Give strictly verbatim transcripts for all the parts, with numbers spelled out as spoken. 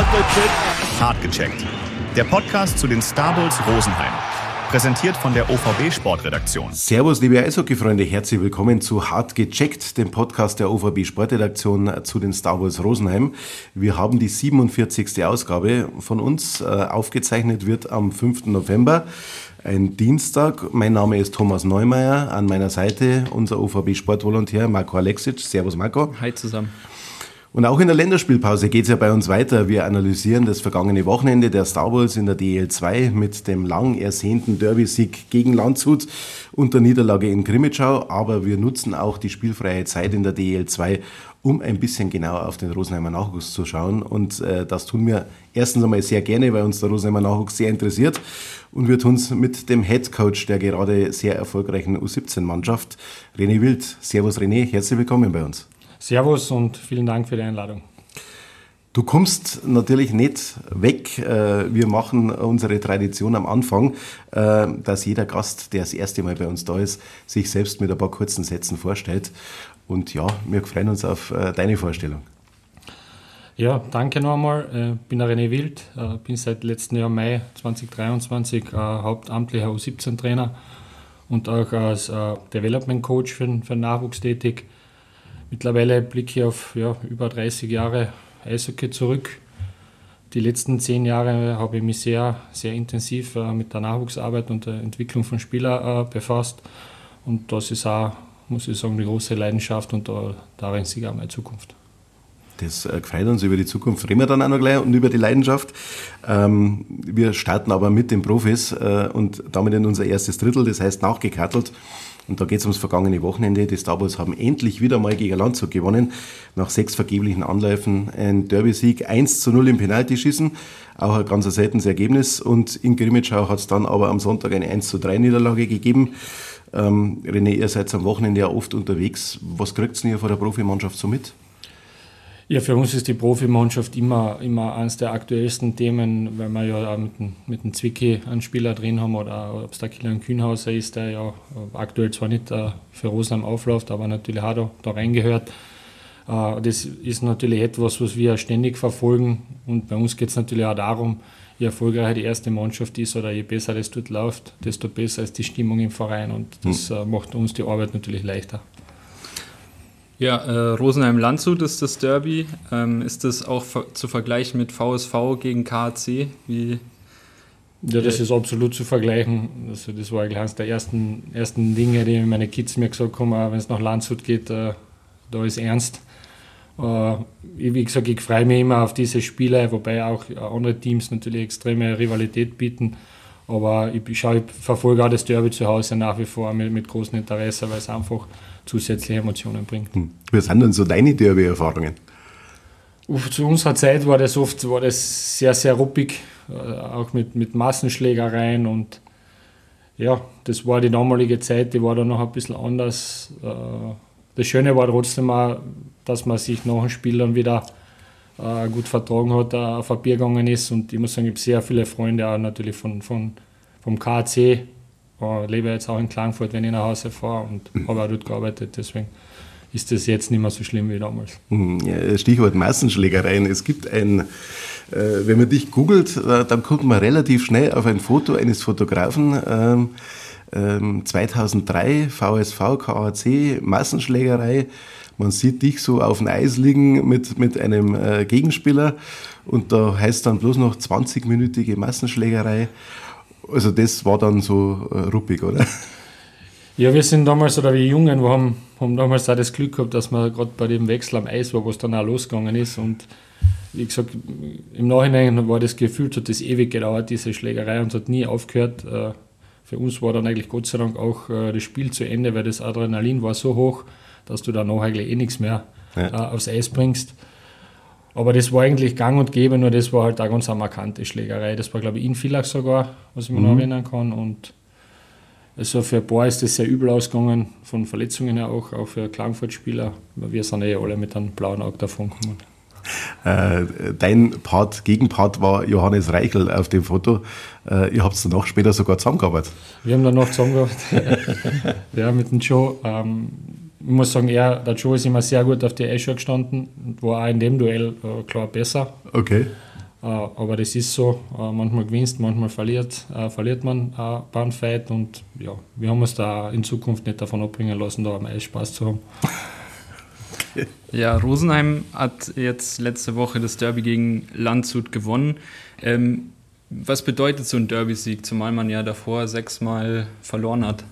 Hart gecheckt. Der Podcast zu den Star Bulls Rosenheim. Präsentiert von der O V B Sportredaktion. Servus, liebe Eishockey-Freunde, herzlich willkommen zu Hart gecheckt, dem Podcast der O V B Sportredaktion zu den Star Bulls Rosenheim. Wir haben die siebenundvierzigste Ausgabe von uns. Äh, aufgezeichnet wird am fünften November, ein Dienstag. Mein Name ist Thomas Neumeier, an meiner Seite unser O V B Sportvolontär Marco Alexic. Servus Marco. Hi zusammen. Und auch in der Länderspielpause geht es ja bei uns weiter. Wir analysieren das vergangene Wochenende der Star Bulls in der D L zwei mit dem lang ersehnten Derby-Sieg gegen Landshut und der Niederlage in Grimmitschau. Aber wir nutzen auch die spielfreie Zeit in der D L zwei, um ein bisschen genauer auf den Rosenheimer Nachwuchs zu schauen. Und äh, das tun wir erstens einmal sehr gerne, weil uns der Rosenheimer Nachwuchs sehr interessiert. Und wir tun es mit dem Headcoach der gerade sehr erfolgreichen U siebzehn Mannschaft, René Wild. Servus René, herzlich willkommen bei uns. Servus und vielen Dank für die Einladung. Du kommst natürlich nicht weg. Wir machen unsere Tradition am Anfang, dass jeder Gast, der das erste Mal bei uns da ist, sich selbst mit ein paar kurzen Sätzen vorstellt. Und ja, wir freuen uns auf deine Vorstellung. Ja, danke noch einmal. Ich bin der René Wild, bin seit letztem Jahr Mai zwanzig dreiundzwanzig hauptamtlicher U siebzehn Trainer und auch als Development Coach für den, für den Nachwuchs tätig. Mittlerweile blicke ich auf ja, über dreißig Jahre Eishockey zurück. Die letzten zehn Jahre habe ich mich sehr, sehr intensiv äh, mit der Nachwuchsarbeit und der Entwicklung von Spielern äh, befasst. Und das ist auch, muss ich sagen, die große Leidenschaft und da, darin sehe ich auch meine Zukunft. Das äh, gefreut uns. Über die Zukunft reden wir dann auch noch gleich und über die Leidenschaft. Ähm, wir starten aber mit den Profis äh, und damit in unser erstes Drittel, das heißt nachgekartelt. Und da geht es ums vergangene Wochenende. Die Star Bulls haben endlich wieder mal gegen Landshut gewonnen. Nach sechs vergeblichen Anläufen ein Derby-Sieg, eins zu null im Penaltyschießen. Auch ein ganz seltenes Ergebnis. Und in Grimmitschau hat es dann aber am Sonntag eine eins zu drei Niederlage gegeben. Ähm, René, ihr seid am Wochenende ja oft unterwegs. Was kriegt ihr von der Profimannschaft so mit? Ja, für uns ist die Profimannschaft immer, immer eines der aktuellsten Themen, weil wir ja auch mit dem, mit dem Zwicky einen Spieler drin haben oder ob es der Kilian Kühnhauser ist, der ja aktuell zwar nicht für Rosenheim aufläuft, aber natürlich auch da, da reingehört. Das ist natürlich etwas, was wir ständig verfolgen und bei uns geht es natürlich auch darum, je erfolgreicher die erste Mannschaft ist oder je besser das dort läuft, desto besser ist die Stimmung im Verein und das hm. macht uns die Arbeit natürlich leichter. Ja, äh, Rosenheim-Landshut ist das Derby. Ähm, ist das auch ver- zu vergleichen mit V S V gegen K A C? Wie ja, das ist absolut zu vergleichen. Also das war eigentlich eines der ersten, ersten Dinge, die meine Kids mir gesagt haben, wenn es nach Landshut geht, äh, da ist ernst. Äh, wie gesagt, ich freue mich immer auf diese Spiele, wobei auch andere Teams natürlich extreme Rivalität bieten. Aber ich, schaue, ich verfolge auch das Derby zu Hause nach wie vor mit, mit großem Interesse, weil es einfach zusätzliche Emotionen bringt. Was sind denn so deine Derby-Erfahrungen? Zu unserer Zeit war das oft war das sehr, sehr ruppig, auch mit, mit Massenschlägereien und ja, das war die damalige Zeit, die war dann noch ein bisschen anders. Das Schöne war trotzdem auch, dass man sich nach dem Spiel dann wieder gut vertragen hat, auf ein Bier gegangen ist und ich muss sagen, ich habe sehr viele Freunde auch natürlich von, von, vom K A C. Ich lebe jetzt auch in Klagenfurt, wenn ich nach Hause fahre und mhm. habe auch dort gearbeitet, deswegen ist das jetzt nicht mehr so schlimm wie damals. Ja, Stichwort Massenschlägereien. Es gibt ein, äh, wenn man dich googelt, äh, dann kommt man relativ schnell auf ein Foto eines Fotografen. Ähm, ähm, zweitausenddrei V S V, K A C, Massenschlägerei. Man sieht dich so auf dem Eis liegen mit, mit einem äh, Gegenspieler und da heißt dann bloß noch zwanzig-minütige Massenschlägerei. Also das war dann so äh, ruppig, oder? Ja, wir sind damals, oder wir Jungen, wir haben, haben damals auch das Glück gehabt, dass man gerade bei dem Wechsel am Eis war, wo es dann auch losgegangen ist. Und wie gesagt, im Nachhinein war das Gefühl, hat das ewig gedauert, diese Schlägerei, und es hat nie aufgehört. Für uns war dann eigentlich Gott sei Dank auch das Spiel zu Ende, weil das Adrenalin war so hoch, dass du danach eigentlich eh nichts mehr ja. aufs Eis bringst. Aber das war eigentlich gang und gäbe, nur das war halt eine ganz markante Schlägerei. Das war, glaube ich, in Villach sogar, was ich mir mhm. noch erinnern kann. Und also für ein paar ist das sehr übel ausgegangen, von Verletzungen her auch, auch für Klagenfurt-Spieler. Wir sind eh alle mit einem blauen Auge davon gekommen. Äh, dein Part, Gegenpart war Johannes Reichel auf dem Foto. Äh, ihr habt es danach später sogar zusammengearbeitet. Wir haben danach zusammengearbeitet. Ja, mit dem Joe. Ähm, ich muss sagen, er, der Joe ist immer sehr gut auf die Eisshow gestanden und war auch in dem Duell äh, klar besser. Okay. Äh, aber das ist so, äh, manchmal gewinnst, manchmal verliert, äh, verliert man äh, beim Fight und ja, wir haben uns da in Zukunft nicht davon abbringen lassen, da am Eis Spaß zu haben. Ja, Rosenheim hat jetzt letzte Woche das Derby gegen Landshut gewonnen. Ähm, was bedeutet so ein Derby-Sieg, zumal man ja davor sechsmal verloren hat?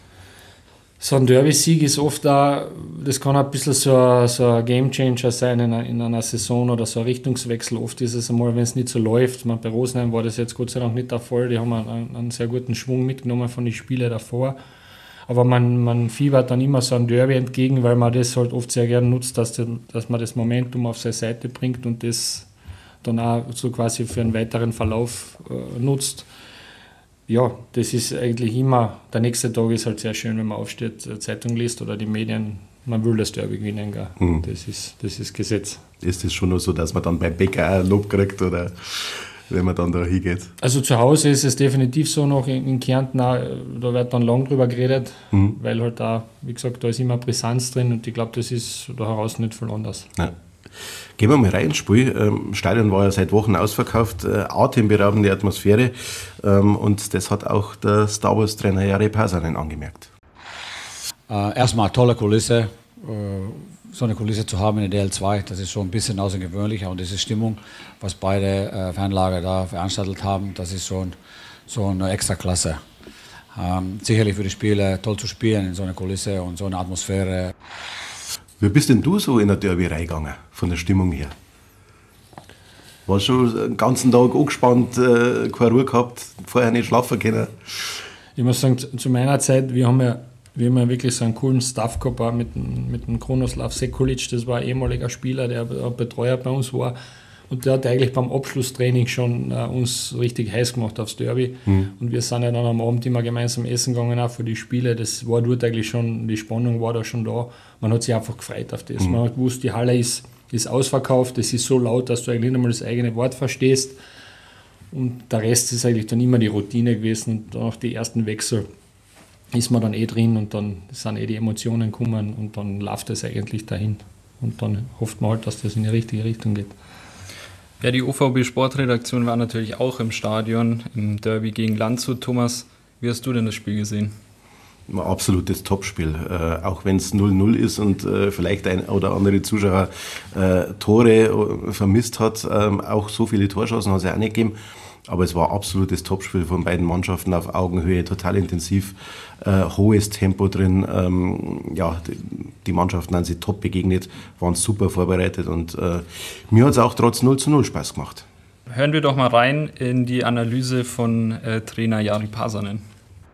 So ein Derby-Sieg ist oft auch, das kann ein bisschen so ein, so ein Game-Changer sein in einer, in einer Saison oder so ein Richtungswechsel. Oft ist es einmal, wenn es nicht so läuft. Man, bei Rosenheim war das jetzt Gott sei Dank nicht der Fall. Die haben einen, einen sehr guten Schwung mitgenommen von den Spielen davor. Aber man, man fiebert dann immer so ein Derby entgegen, weil man das halt oft sehr gerne nutzt, dass, die, dass man das Momentum auf seine Seite bringt und das dann auch so quasi für einen weiteren Verlauf äh, nutzt. Ja, das ist eigentlich immer, der nächste Tag ist halt sehr schön, wenn man aufsteht, Zeitung liest oder die Medien, man will das Derby gewinnen, gell? Mhm. Das ist, das ist Gesetz. Ist das schon noch so, dass man dann beim Bäcker auch ein Lob kriegt oder wenn man dann da hingeht? Also zu Hause ist es definitiv so noch, in, in Kärnten auch, da wird dann lang drüber geredet, mhm. weil halt da, wie gesagt, da ist immer Brisanz drin und ich glaube, das ist da heraus nicht viel anders. Ja. Gehen wir mal rein ins Spiel. Das Stadion war ja seit Wochen ausverkauft, atemberaubende Atmosphäre und das hat auch der Star Wars Trainer Jari Pasanen angemerkt. Äh, erstmal tolle Kulisse, äh, so eine Kulisse zu haben in der D L zwei, das ist schon ein bisschen außergewöhnlich und diese Stimmung, was beide äh, Fanlager da veranstaltet haben, das ist schon so eine Extraklasse. Ähm, sicherlich für die Spieler toll zu spielen in so einer Kulisse und so einer Atmosphäre. Wie bist denn du so in der Derby reingegangen, von der Stimmung her? Warst du schon den ganzen Tag angespannt, äh, keine Ruhe gehabt, vorher nicht schlafen können? Ich muss sagen, zu meiner Zeit, wir haben ja, wir haben ja wirklich so einen coolen Staff gehabt, auch mit, mit dem Krunoslav Sekulic, das war ein ehemaliger Spieler, der ein Betreuer bei uns war. Und der hat eigentlich beim Abschlusstraining schon äh, uns richtig heiß gemacht aufs Derby. Mhm. Und wir sind ja dann am Abend immer gemeinsam essen gegangen, auch für die Spiele. Das war dort eigentlich schon, die Spannung war da schon da. Man hat sich einfach gefreut auf das. Mhm. Man hat gewusst, die Halle ist, ist ausverkauft, es ist so laut, dass du eigentlich nicht einmal das eigene Wort verstehst. Und der Rest ist eigentlich dann immer die Routine gewesen. Und nach die ersten Wechsel ist man dann eh drin und dann sind eh die Emotionen gekommen und dann läuft es eigentlich dahin. Und dann hofft man halt, dass das in die richtige Richtung geht. Ja, die O V B-Sportredaktion war natürlich auch im Stadion, im Derby gegen Landshut. Thomas, wie hast du denn das Spiel gesehen? Ein absolutes Topspiel, äh, auch wenn es null null ist und äh, vielleicht ein oder andere Zuschauer äh, Tore vermisst hat. Ähm, auch so viele Torchancen hat es ja auch nicht gegeben. Aber es war ein absolutes Topspiel von beiden Mannschaften auf Augenhöhe, total intensiv, äh, hohes Tempo drin. Ähm, ja, die, die Mannschaften haben sich top begegnet, waren super vorbereitet und äh, mir hat es auch trotz null zu null Spaß gemacht. Hören wir doch mal rein in die Analyse von äh, Trainer Jari Pasanen.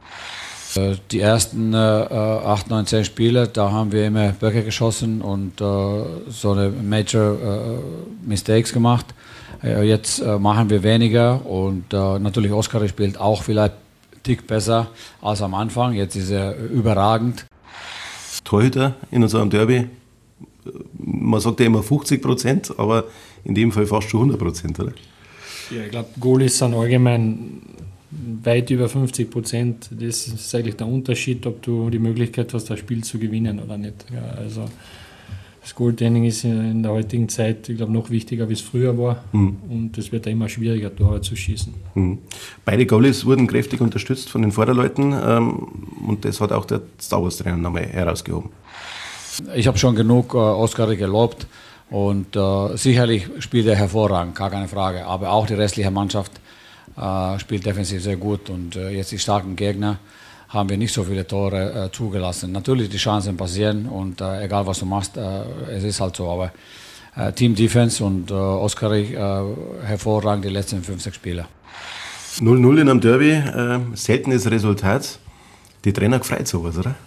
Die ersten äh, acht, neun, zehn Spiele, da haben wir immer Böcke geschossen und äh, so eine Major äh, Mistakes gemacht. Äh, jetzt äh, machen wir weniger und äh, natürlich Oskar spielt auch vielleicht einen Tick besser als am Anfang. Jetzt ist er überragend. Torhüter in unserem Derby, man sagt ja immer fünfzig Prozent, aber in dem Fall fast schon hundert Prozent, oder? Ja, ich glaube, Goalies sind allgemein weit über fünfzig Prozent. Das ist eigentlich der Unterschied, ob du die Möglichkeit hast, das Spiel zu gewinnen oder nicht. Ja, also das Goaltending ist in der heutigen Zeit, ich glaube, noch wichtiger, wie es früher war. Mhm. Und es wird ja immer schwieriger, Tore zu schießen. Mhm. Beide Goalies wurden kräftig unterstützt von den Vorderleuten ähm, und das hat auch der Star Wars Trainer nochmal herausgehoben. Ich habe schon genug äh, Oskar gelobt und äh, sicherlich spielt er hervorragend, gar keine Frage. Aber auch die restliche Mannschaft äh, spielt defensiv sehr gut und äh, jetzt die starken Gegner haben wir nicht so viele Tore äh, zugelassen. Natürlich die Chancen passieren und äh, egal was du machst, äh, es ist halt so. Aber äh, Team Defense und äh, Oskar äh, hervorragend die letzten fünf, sechs Spiele. null null in einem Derby, äh, seltenes Resultat. Die Trainer gefreut sowas, oder?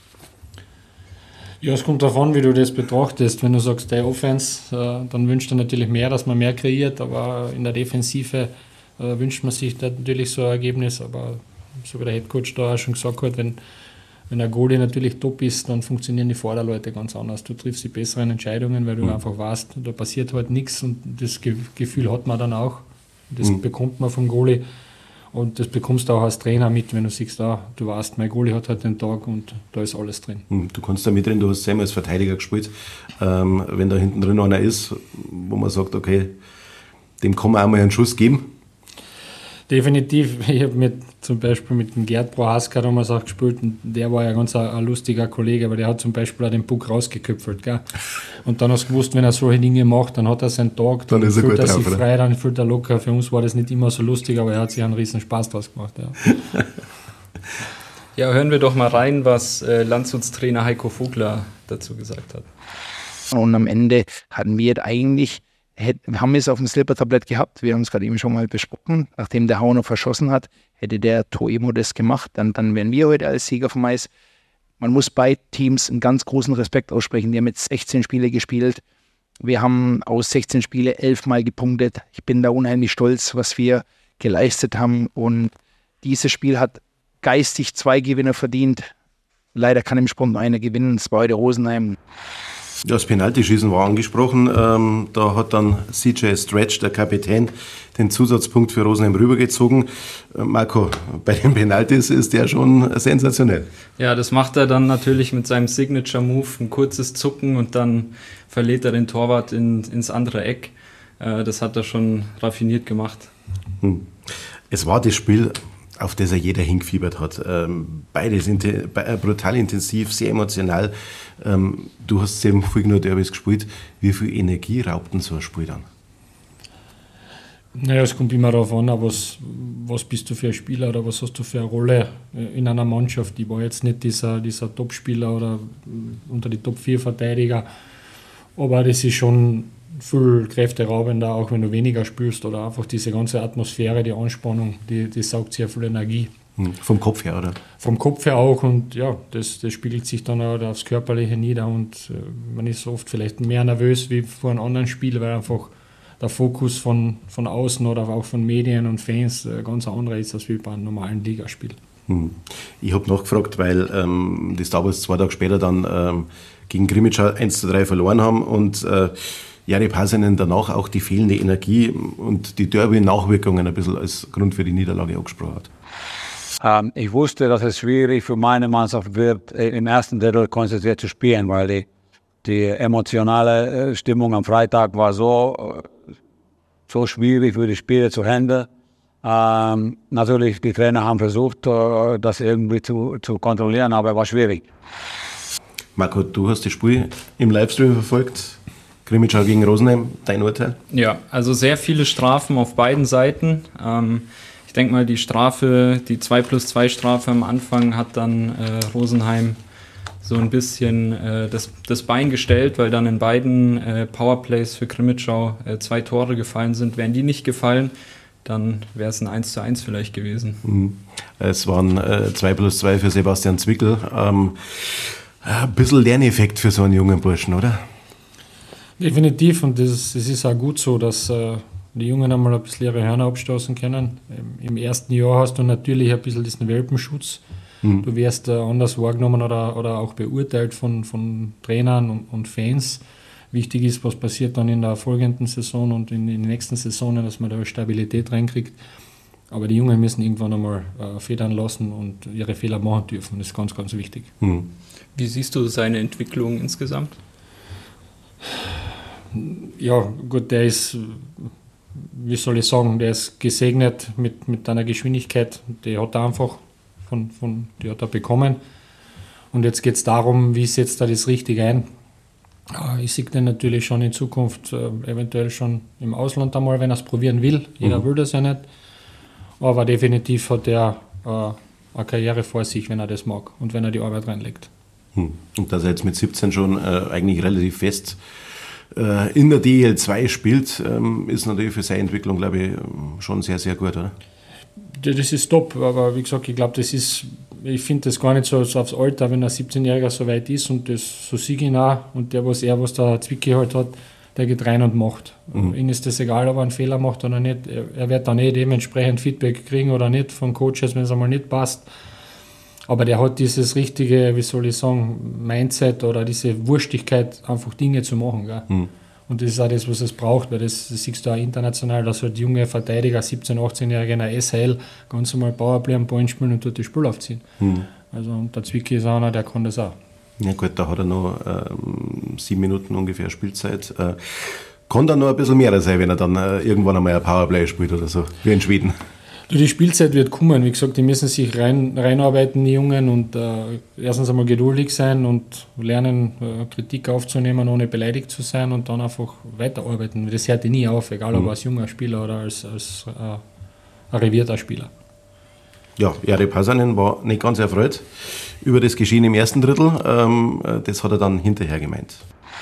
Ja, es kommt darauf an, wie du das betrachtest. Wenn du sagst, der Offense, äh, dann wünscht du natürlich mehr, dass man mehr kreiert, aber in der Defensive äh, wünscht man sich natürlich so ein Ergebnis. Aber so wie der Headcoach da auch schon gesagt hat, wenn, wenn ein Goalie natürlich top ist, dann funktionieren die Vorderleute ganz anders. Du triffst die besseren Entscheidungen, weil du mhm. einfach weißt, da passiert halt nichts und das Ge- Gefühl hat man dann auch. Das mhm. bekommt man vom Goalie. Und das bekommst du auch als Trainer mit, wenn du siehst, ah, du weißt, mein Goalie hat halt den Tag und da ist alles drin. Du kannst da mit drin, du hast selber als Verteidiger gespielt. Ähm, wenn da hinten drin einer ist, wo man sagt, okay, dem kann man auch mal einen Schuss geben. Definitiv. Ich habe mit, zum Beispiel mit dem Gerd Prohaska damals auch gespielt und der war ja ganz ein, ein lustiger Kollege, aber der hat zum Beispiel auch den Puck rausgeköpfelt. Gell? Und dann hast du gewusst, wenn er solche Dinge macht, dann hat er seinen Tag, dann, dann ist er fühlt er sich drauf, frei, dann fühlt er locker. Für uns war das nicht immer so lustig, aber er hat sich einen riesen Spaß draus gemacht. Ja, ja, hören wir doch mal rein, was äh, Landshuts Trainer Heiko Vogler dazu gesagt hat. Und am Ende hatten wir eigentlich Wir haben es auf dem Silbertablett gehabt, wir haben es gerade eben schon mal besprochen. Nachdem der Hauner verschossen hat, hätte der Toemo das gemacht, dann, dann wären wir heute als Sieger vom Eis. Man muss beiden Teams einen ganz großen Respekt aussprechen. Die haben jetzt sechzehn Spiele gespielt. Wir haben aus sechzehn Spiele elf Mal gepunktet. Ich bin da unheimlich stolz, was wir geleistet haben. Und dieses Spiel hat geistig zwei Gewinner verdient. Leider kann im Sprint nur einer gewinnen, das war heute Rosenheim. Das Penaltyschießen war angesprochen. Ähm, da hat dann C J Stretch, der Kapitän, den Zusatzpunkt für Rosenheim rübergezogen. Äh, Marco, bei den Penaltys ist der schon sensationell. Ja, das macht er dann natürlich mit seinem Signature-Move, ein kurzes Zucken und dann verlädt er den Torwart in, ins andere Eck. Äh, das hat er schon raffiniert gemacht. Hm. Es war das Spiel, auf das er jeder hingefiebert hat. Ähm, beides inten- brutal intensiv, sehr emotional. Ähm, du hast sieben Fugner Derbys gespielt. Wie viel Energie raubt denn so ein Spiel dann? Naja, es kommt immer darauf an, was, was bist du für ein Spieler oder was hast du für eine Rolle in einer Mannschaft. Ich war jetzt nicht dieser, dieser Top-Spieler oder unter die Top vier Verteidiger, aber das ist schon viel kräfteraubender, auch wenn du weniger spielst oder einfach diese ganze Atmosphäre, die Anspannung, die, die saugt sehr viel Energie. Hm. Vom Kopf her, oder? Vom Kopf her auch und ja, das, das spiegelt sich dann auch aufs Körperliche nieder und äh, man ist oft vielleicht mehr nervös wie vor einem anderen Spiel, weil einfach der Fokus von, von außen oder auch von Medien und Fans äh, ganz anderer ist als wie bei einem normalen Ligaspiel. Hm. Ich habe nachgefragt, weil ähm, die Star Wars zwei Tage später dann ähm, gegen Grimmitschau eins zu drei verloren haben und äh, Jari Pasanen danach auch die fehlende Energie und die Derby-Nachwirkungen ein bisschen als Grund für die Niederlage angesprochen hat. Ähm, ich wusste, dass es schwierig für meine Mannschaft wird, im ersten Drittel konzentriert zu spielen, weil die, die emotionale Stimmung am Freitag war so, so schwierig für die Spieler zu handeln. Ähm, natürlich, die Trainer haben versucht, das irgendwie zu, zu kontrollieren, aber es war schwierig. Marco, du hast das Spiel im Livestream verfolgt. Grimmitschau gegen Rosenheim, dein Urteil? Ja, also sehr viele Strafen auf beiden Seiten. Ähm, ich denke mal, die Strafe, die zwei plus zwei Strafe am Anfang hat dann äh, Rosenheim so ein bisschen äh, das, das Bein gestellt, weil dann in beiden äh, Powerplays für Grimmitschau äh, zwei Tore gefallen sind. Wären die nicht gefallen, dann wäre es ein eins zu eins vielleicht gewesen. Mhm. Es waren äh, zwei plus zwei für Sebastian Zwickel. Ähm, ein bisschen Lerneffekt für so einen jungen Burschen, oder? Definitiv und das, das ist auch gut so, dass äh, die Jungen einmal ein bisschen ihre Hörner abstoßen können. Im, Im ersten Jahr hast du natürlich ein bisschen diesen Welpenschutz. Mhm. Du wirst äh, anders wahrgenommen oder, oder auch beurteilt von, von Trainern und, und Fans. Wichtig ist, was passiert dann in der folgenden Saison und in, in den nächsten Saisonen, dass man da Stabilität reinkriegt. Aber die Jungen müssen irgendwann einmal äh, federn lassen und ihre Fehler machen dürfen. Das ist ganz, ganz wichtig. Mhm. Wie siehst du seine Entwicklung insgesamt? Ja, gut, der ist, wie soll ich sagen, der ist gesegnet mit, mit einer Geschwindigkeit, die hat er einfach von, von, die hat er bekommen. Und jetzt geht es darum, wie setzt er das richtig ein. Ich sehe den natürlich schon in Zukunft, äh, eventuell schon im Ausland einmal, wenn er es probieren will. Jeder mhm. will das ja nicht. Aber definitiv hat er äh, eine Karriere vor sich, wenn er das mag und wenn er die Arbeit reinlegt. Hm. Und dass er jetzt mit siebzehn schon äh, eigentlich relativ fest äh, in der D L zwei spielt, ähm, ist natürlich für seine Entwicklung, glaube ich, schon sehr, sehr gut, oder? Das ist top, aber wie gesagt, ich glaube, das ist, ich finde das gar nicht so, so aufs Alter, wenn ein siebzehnjähriger so weit ist und das so sieg ihn auch und der, was er, was der Zwicki halt hat, der geht rein und macht. Mhm. Ihnen ist das egal, ob er einen Fehler macht oder nicht. Er, er wird dann eh dementsprechend Feedback kriegen oder nicht von Coaches, wenn es einmal nicht passt. Aber der hat dieses richtige, wie soll ich sagen, Mindset oder diese Wurstigkeit, einfach Dinge zu machen. Gell? Mhm. Und das ist auch das, was es braucht, weil das, das siehst du auch international, dass halt junge Verteidiger, siebzehn-, achtzehnjährige in der S H L ganz normal Powerplay am Ball spielen und dort das Spiel aufziehen. Mhm. Also und der Zwicki ist einer, der kann das auch. Ja gut, da hat er noch ähm, sieben Minuten ungefähr Spielzeit. Äh, kann dann noch ein bisschen mehr sein, wenn er dann äh, irgendwann einmal ein Powerplay spielt oder so, wie in Schweden. Die Spielzeit wird kommen, wie gesagt, die müssen sich rein, reinarbeiten, die Jungen, und äh, erstens einmal geduldig sein und lernen, äh, Kritik aufzunehmen, ohne beleidigt zu sein, und dann einfach weiterarbeiten. Das hört nie auf, egal ob mhm. als junger Spieler oder als, als äh, arrivierter Spieler. Ja, Jari Pasanen war nicht ganz erfreut über das Geschehen im ersten Drittel. Ähm, das hat er dann hinterher gemeint.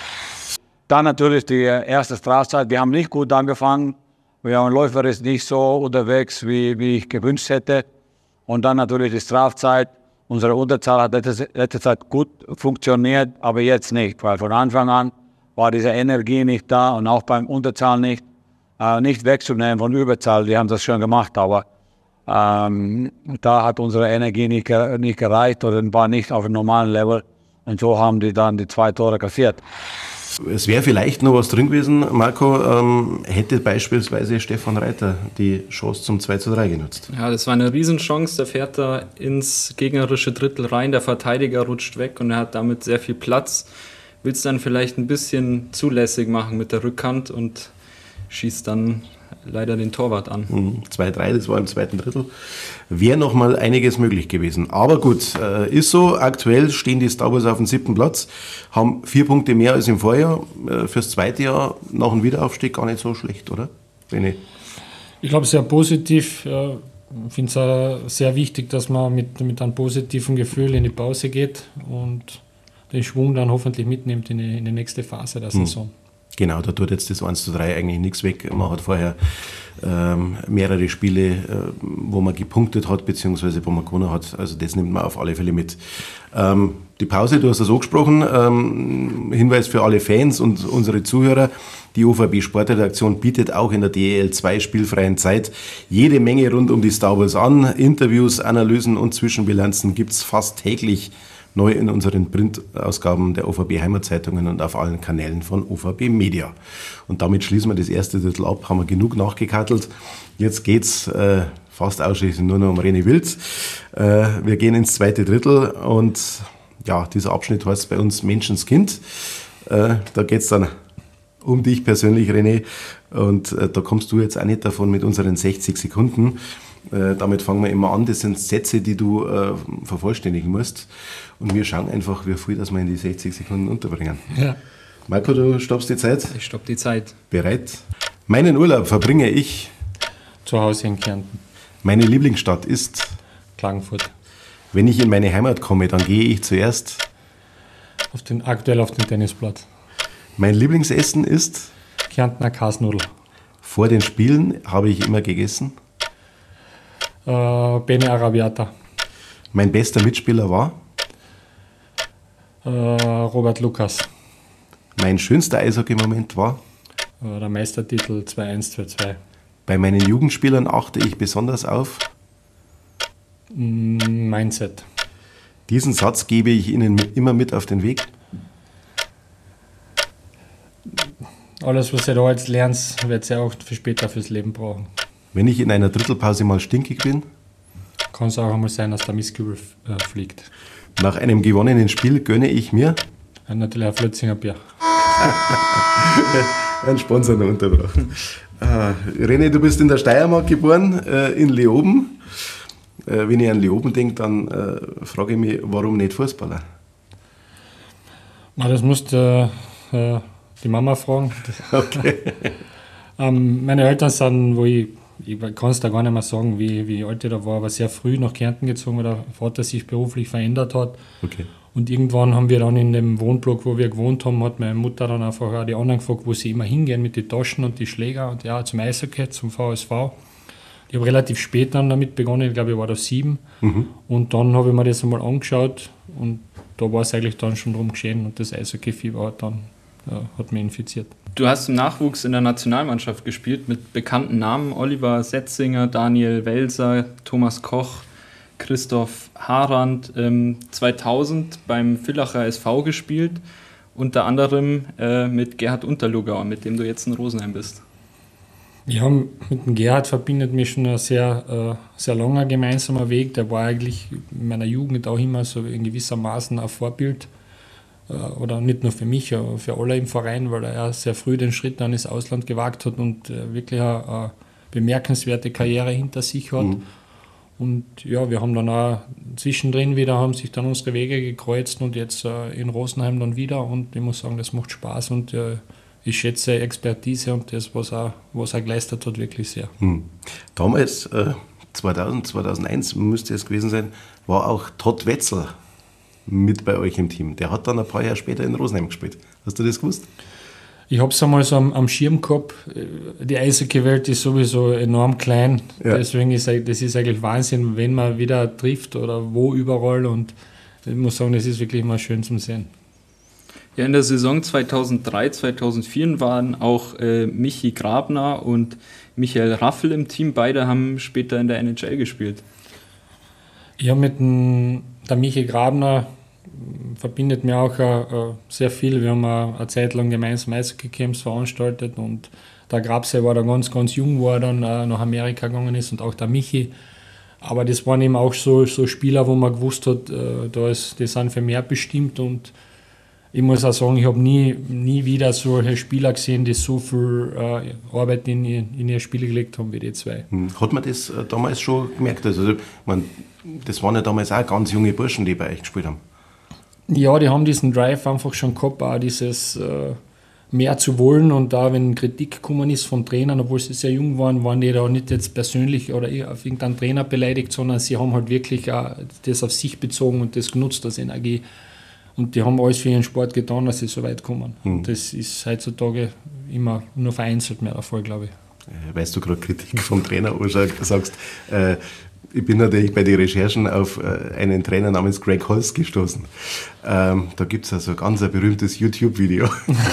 Dann natürlich die erste Strafzeit. Wir haben nicht gut angefangen. Wir haben läuferisch nicht so unterwegs, wie, wie ich gewünscht hätte. Und dann natürlich die Strafzeit. Unsere Unterzahl hat letzte, letzte Zeit gut funktioniert, aber jetzt nicht. Weil von Anfang an war diese Energie nicht da und auch beim Unterzahl nicht. Äh, nicht wegzunehmen von Überzahl, die haben das schon gemacht, aber ähm, da hat unsere Energie nicht, nicht gereicht oder war nicht auf dem normalen Level. Und so haben die dann die zwei Tore kassiert. Es wäre vielleicht noch was drin gewesen, Marco, ähm, hätte beispielsweise Stefan Reiter die Chance zum zwei zu drei genutzt. Ja, das war eine Riesenchance, der fährt da ins gegnerische Drittel rein, der Verteidiger rutscht weg und er hat damit sehr viel Platz, will es dann vielleicht ein bisschen zulässig machen mit der Rückhand und schießt dann leider den Torwart an. zwei drei, das war im zweiten Drittel. Wäre noch mal einiges möglich gewesen. Aber gut, äh, ist so. Aktuell stehen die Star Wars auf dem siebten Platz, haben vier Punkte mehr als im Vorjahr. Äh, fürs zweite Jahr nach dem Wiederaufstieg gar nicht so schlecht, oder? René? Ich glaube, sehr positiv. Ich finde es auch sehr wichtig, dass man mit, mit einem positiven Gefühl in die Pause geht und den Schwung dann hoffentlich mitnimmt in die, in die nächste Phase der Saison. Hm. Genau, da tut jetzt das eins zu drei eigentlich nichts weg. Man hat vorher ähm, mehrere Spiele, äh, wo man gepunktet hat, beziehungsweise wo man gewonnen hat. Also das nimmt man auf alle Fälle mit. Ähm, die Pause, du hast das angesprochen, ähm, Hinweis für alle Fans und unsere Zuhörer. Die O V B Sportredaktion bietet auch in der D E L zwei spielfreien Zeit jede Menge rund um die Star Wars an. Interviews, Analysen und Zwischenbilanzen gibt's fast täglich neu in unseren Printausgaben der O V B Heimatzeitungen und auf allen Kanälen von O V B Media. Und damit schließen wir das erste Drittel ab, haben wir genug nachgekartelt. Jetzt geht's äh, fast ausschließlich nur noch um René Wilz. Äh, wir gehen ins zweite Drittel und ja, dieser Abschnitt heißt bei uns Menschenskind. Äh, da geht's dann um dich persönlich, René. Und äh, da kommst du jetzt auch nicht davon mit unseren sechzig Sekunden. Äh, damit fangen wir immer an. Das sind Sätze, die du äh, vervollständigen musst. Und wir schauen einfach, wie viel das wir in die sechzig Sekunden unterbringen. Ja. Marco, du stoppst die Zeit? Ich stopp die Zeit. Bereit? Meinen Urlaub verbringe ich zu Hause in Kärnten. Meine Lieblingsstadt ist Klagenfurt. Wenn ich in meine Heimat komme, dann gehe ich zuerst auf den, aktuell auf den Tennisplatz. Mein Lieblingsessen ist Kärntner Kasnudel. Vor den Spielen habe ich immer gegessen äh, Bene Arrabbiata. Mein bester Mitspieler war äh, Robert Lukas. Mein schönster Eishockey-Moment war äh, der Meistertitel zwei eins zwei zwei. Bei meinen Jugendspielern achte ich besonders auf Mindset. Diesen Satz gebe ich Ihnen immer mit auf den Weg. Alles, was ihr da jetzt lernt, wird ihr auch für später fürs Leben brauchen. Wenn ich in einer Drittelpause mal stinkig bin, kann es auch einmal sein, dass der Mistkübel äh, fliegt. Nach einem gewonnenen Spiel gönne ich mir ja, natürlich ein Flötzinger Bier. Ein Sponsor noch unterbrochen. Ah, René, du bist in der Steiermark geboren, äh, in Leoben. Äh, wenn ich an Leoben denke, dann äh, frage ich mich, warum nicht Fußballer? Na, das musste äh, die Mama fragen. Okay. ähm, meine Eltern sind, wo ich, ich kann es da gar nicht mehr sagen, wie, wie alt ich da war, aber sehr früh nach Kärnten gezogen, weil der Vater sich beruflich verändert hat. Okay. Und irgendwann haben wir dann in dem Wohnblock, wo wir gewohnt haben, hat meine Mutter dann einfach auch die anderen gefragt, wo sie immer hingehen mit den Taschen und die Schläger und ja, zum Eishockey, zum V S V. Ich habe relativ spät dann damit begonnen, ich glaube, ich war da sieben. Mhm. Und dann habe ich mir das einmal angeschaut und da war es eigentlich dann schon drum geschehen und das Eishockey-Fieber hat dann ja, hat mich infiziert. Du hast im Nachwuchs in der Nationalmannschaft gespielt mit bekannten Namen, Oliver Setzinger, Daniel Welser, Thomas Koch, Christoph Harand, ähm, zweitausend beim Villacher S V gespielt, unter anderem äh, mit Gerhard Unterlugauer, mit dem du jetzt in Rosenheim bist. Ja, mit dem Gerhard verbindet mich schon ein sehr, äh, sehr langer gemeinsamer Weg. Der war eigentlich in meiner Jugend auch immer so in gewisser Maßen ein Vorbild. oder nicht nur für mich, aber für alle im Verein, weil er sehr früh den Schritt dann ins Ausland gewagt hat und wirklich eine, eine bemerkenswerte Karriere hinter sich hat. Mhm. Und ja, wir haben dann auch zwischendrin wieder, haben sich dann unsere Wege gekreuzt und jetzt in Rosenheim dann wieder und ich muss sagen, das macht Spaß und ich schätze Expertise und das, was er, was er geleistet hat, wirklich sehr. Mhm. Damals, äh, zweitausend, zweitausendeins müsste es gewesen sein, war auch Todd Wetzel mit bei euch im Team. Der hat dann ein paar Jahre später in Rosenheim gespielt. Hast du das gewusst? Ich habe es einmal so am, am Schirm gehabt. Die Eishockey-Welt ist sowieso enorm klein. Ja. Deswegen ist das ist eigentlich Wahnsinn, wenn man wieder trifft oder wo überall. Und ich muss sagen, das ist wirklich mal schön zum Sehen. Ja, in der Saison zweitausenddrei, zweitausendvier waren auch äh, Michi Grabner und Michael Raffel im Team. Beide haben später in der N H L gespielt. Ich habe mit dem, der Michi Grabner verbindet mir auch uh, sehr viel. Wir haben uh, eine Zeit lang gemeinsam Eishockey-Camps veranstaltet und der Grabse war da ganz, ganz jung, wo er dann uh, nach Amerika gegangen ist und auch der Michi. Aber das waren eben auch so, so Spieler, wo man gewusst hat, uh, da ist, die sind für mehr bestimmt und ich muss auch sagen, ich habe nie, nie wieder solche Spieler gesehen, die so viel uh, Arbeit in, in ihr Spiel gelegt haben wie die zwei. Hat man das uh, damals schon gemerkt? Also, ich mein, das waren ja damals auch ganz junge Burschen, die bei euch gespielt haben. Ja, die haben diesen Drive einfach schon gehabt, auch dieses äh, mehr zu wollen und da, wenn Kritik gekommen ist von Trainern, obwohl sie sehr jung waren, waren die da nicht jetzt persönlich oder auf irgendeinen Trainer beleidigt, sondern sie haben halt wirklich auch das auf sich bezogen und das genutzt als Energie und die haben alles für ihren Sport getan, dass sie so weit kommen. Hm. Und das ist heutzutage immer nur vereinzelt mehr der Fall, glaube ich. Weißt du gerade Kritik vom Trainer sagst, äh, ich bin natürlich bei den Recherchen auf äh, einen Trainer namens Greg Holz gestoßen. Ähm, da gibt es also ein ganz ein berühmtes YouTube-Video.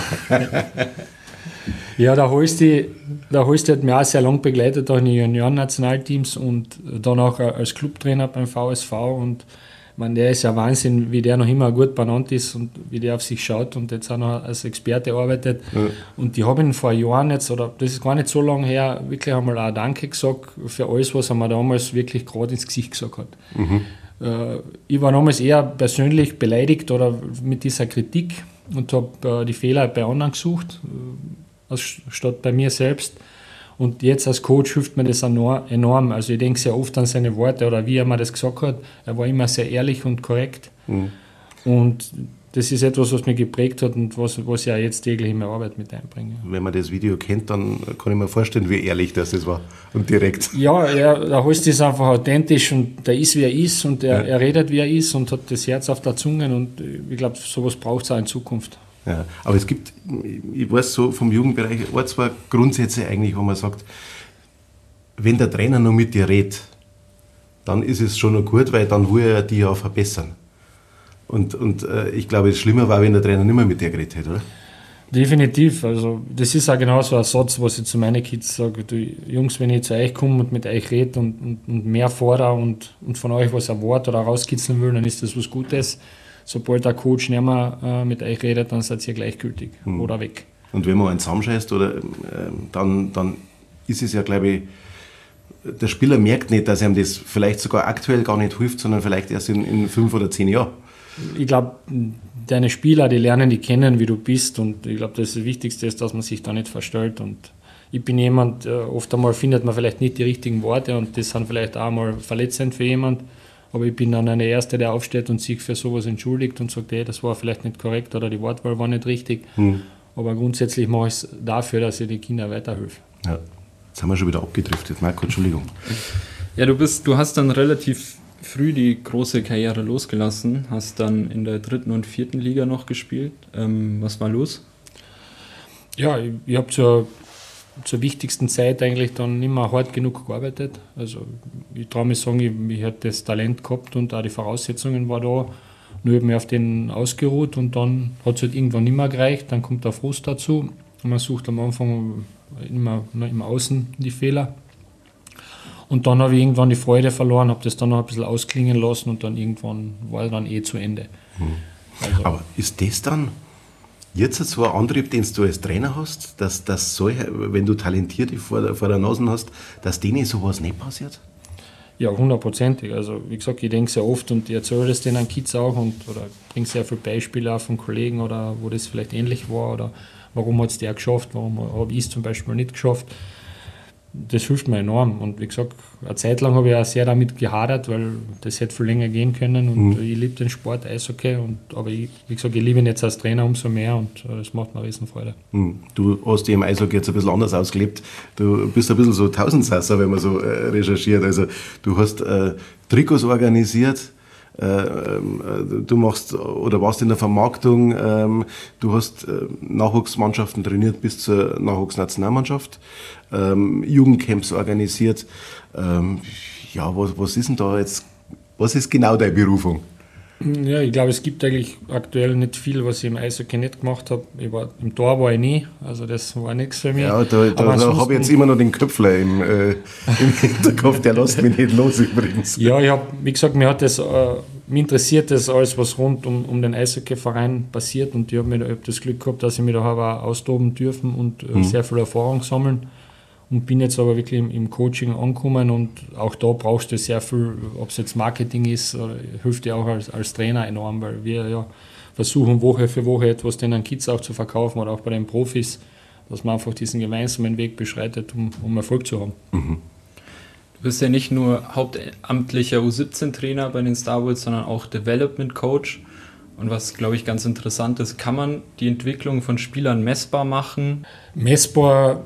Ja, der Holsti, der Holsti hat mich auch sehr lange begleitet, auch in den Junioren-Nationalteams und dann auch als Clubtrainer beim V S V. Und ich meine, der ist ja Wahnsinn, wie der noch immer gut benannt ist und wie der auf sich schaut und jetzt auch noch als Experte arbeitet. Ja. Und die haben ihn vor Jahren jetzt, oder das ist gar nicht so lange her, wirklich einmal auch Danke gesagt für alles, was er mir damals wirklich gerade ins Gesicht gesagt hat. Mhm. Äh, ich war damals eher persönlich beleidigt oder mit dieser Kritik und habe äh, die Fehler bei anderen gesucht, äh, statt bei mir selbst. Und jetzt als Coach hilft mir das enorm. Also ich denke sehr oft an seine Worte oder wie er mir das gesagt hat. Er war immer sehr ehrlich und korrekt. Mhm. Und das ist etwas, was mich geprägt hat und was, was ich auch jetzt täglich in meine Arbeit mit einbringe. Wenn man das Video kennt, dann kann ich mir vorstellen, wie ehrlich das, das war und direkt. Ja, er, der Holst ist einfach authentisch und der ist, wie er ist und er, ja. er redet, wie er ist und hat das Herz auf der Zunge und ich glaube, sowas braucht es auch in Zukunft. Ja, aber es gibt, ich weiß so vom Jugendbereich, ein, zwei Grundsätze eigentlich, wo man sagt, wenn der Trainer noch mit dir redet, dann ist es schon noch gut, weil dann will er dich ja verbessern. Und, und äh, ich glaube, es schlimmer war, wenn der Trainer nicht mehr mit dir geredet hätte, oder? Definitiv, also das ist auch genau so ein Satz, was ich zu meinen Kids sage, du Jungs, wenn ich zu euch komme und mit euch rede und, und, und mehr fordere und, und von euch was erwarte oder rauskitzeln will, dann ist das was Gutes. Sobald der Coach nicht mehr äh, mit euch redet, dann seid ihr gleichgültig hm. oder weg. Und wenn man einen zusammenscheißt, oder, äh, dann, dann ist es ja, glaube ich, der Spieler merkt nicht, dass ihm das vielleicht sogar aktuell gar nicht hilft, sondern vielleicht erst in, in fünf oder zehn Jahren. Ich glaube, deine Spieler, die lernen, die kennen, wie du bist und ich glaube, das Wichtigste ist, dass man sich da nicht verstellt und ich bin jemand, äh, oft einmal findet man vielleicht nicht die richtigen Worte und das sind vielleicht auch mal verletzend für jemand. Aber ich bin dann der Erste, der aufsteht und sich für sowas entschuldigt und sagt, hey, das war vielleicht nicht korrekt oder die Wortwahl war nicht richtig. Hm. Aber grundsätzlich mache ich es dafür, dass ich den Kindern weiterhelfe. Ja, jetzt haben wir schon wieder abgedriftet. Marco, Entschuldigung. Ja, du bist, du hast dann relativ früh die große Karriere losgelassen, hast dann in der dritten und vierten Liga noch gespielt. Ähm, was war los? Ja, ich, ich habe zur zur wichtigsten Zeit eigentlich dann nicht mehr hart genug gearbeitet. Also ich traue mich sagen, ich, ich hatte das Talent gehabt und auch die Voraussetzungen waren da. Nur habe mich auf den ausgeruht und dann hat es halt irgendwann nicht mehr gereicht. Dann kommt der Frust dazu und man sucht am Anfang immer im Außen die Fehler. Und dann habe ich irgendwann die Freude verloren, habe das dann noch ein bisschen ausklingen lassen und dann irgendwann war dann eh zu Ende. Hm. Also, aber ist das dann jetzt so ein Antrieb, den du als Trainer hast, dass, dass solche, wenn du Talentierte vor der, vor der Nase hast, dass denen sowas nicht passiert? Ja, hundertprozentig. Also wie gesagt, ich denke sehr oft und ich erzähle das den Kids auch und oder bringe sehr viele Beispiele auch von Kollegen oder wo das vielleicht ähnlich war oder warum hat es der geschafft, warum habe ich es zum Beispiel nicht geschafft. Das hilft mir enorm und wie gesagt, eine Zeit lang habe ich auch sehr damit gehadert, weil das hätte viel länger gehen können und mhm. ich liebe den Sport, Eishockey, und, aber ich, wie gesagt, ich liebe ihn jetzt als Trainer umso mehr und das macht mir riesen Freude. Mhm. Du hast dich im Eishockey jetzt ein bisschen anders ausgelebt, du bist ein bisschen so Tausendsasser, wenn man so äh, recherchiert, also du hast äh, Trikots organisiert, du machst oder warst in der Vermarktung, du hast Nachwuchsmannschaften trainiert bis zur Nachwuchsnationalmannschaft, Jugendcamps organisiert. Ja, was, was ist denn da jetzt, was ist genau deine Berufung? Ja, ich glaube, es gibt eigentlich aktuell nicht viel, was ich im Eishockey nicht gemacht habe. Ich war, im Tor war ich nie, also das war nichts für mich. Ja, da, da, da habe ich jetzt immer noch den Köpfler im, äh, im Hinterkopf, der lässt mich nicht los übrigens. Ja, ich habe, wie gesagt, mir hat das, äh, mich interessiert das alles, was rund um, um den Eishockey-Verein passiert, und ich habe hab das Glück gehabt, dass ich mich da habe austoben dürfen und äh, mhm. sehr viel Erfahrung sammeln. Und bin jetzt aber wirklich im, im Coaching angekommen, und auch da brauchst du sehr viel, ob es jetzt Marketing ist, oder hilft dir auch als, als Trainer enorm, weil wir ja versuchen Woche für Woche etwas den Kids auch zu verkaufen oder auch bei den Profis, dass man einfach diesen gemeinsamen Weg beschreitet, um, um Erfolg zu haben. Mhm. Du bist ja nicht nur hauptamtlicher U siebzehn Trainer bei den Star Bulls, sondern auch Development Coach. Und was, glaube ich, ganz interessant ist, kann man die Entwicklung von Spielern messbar machen? Messbar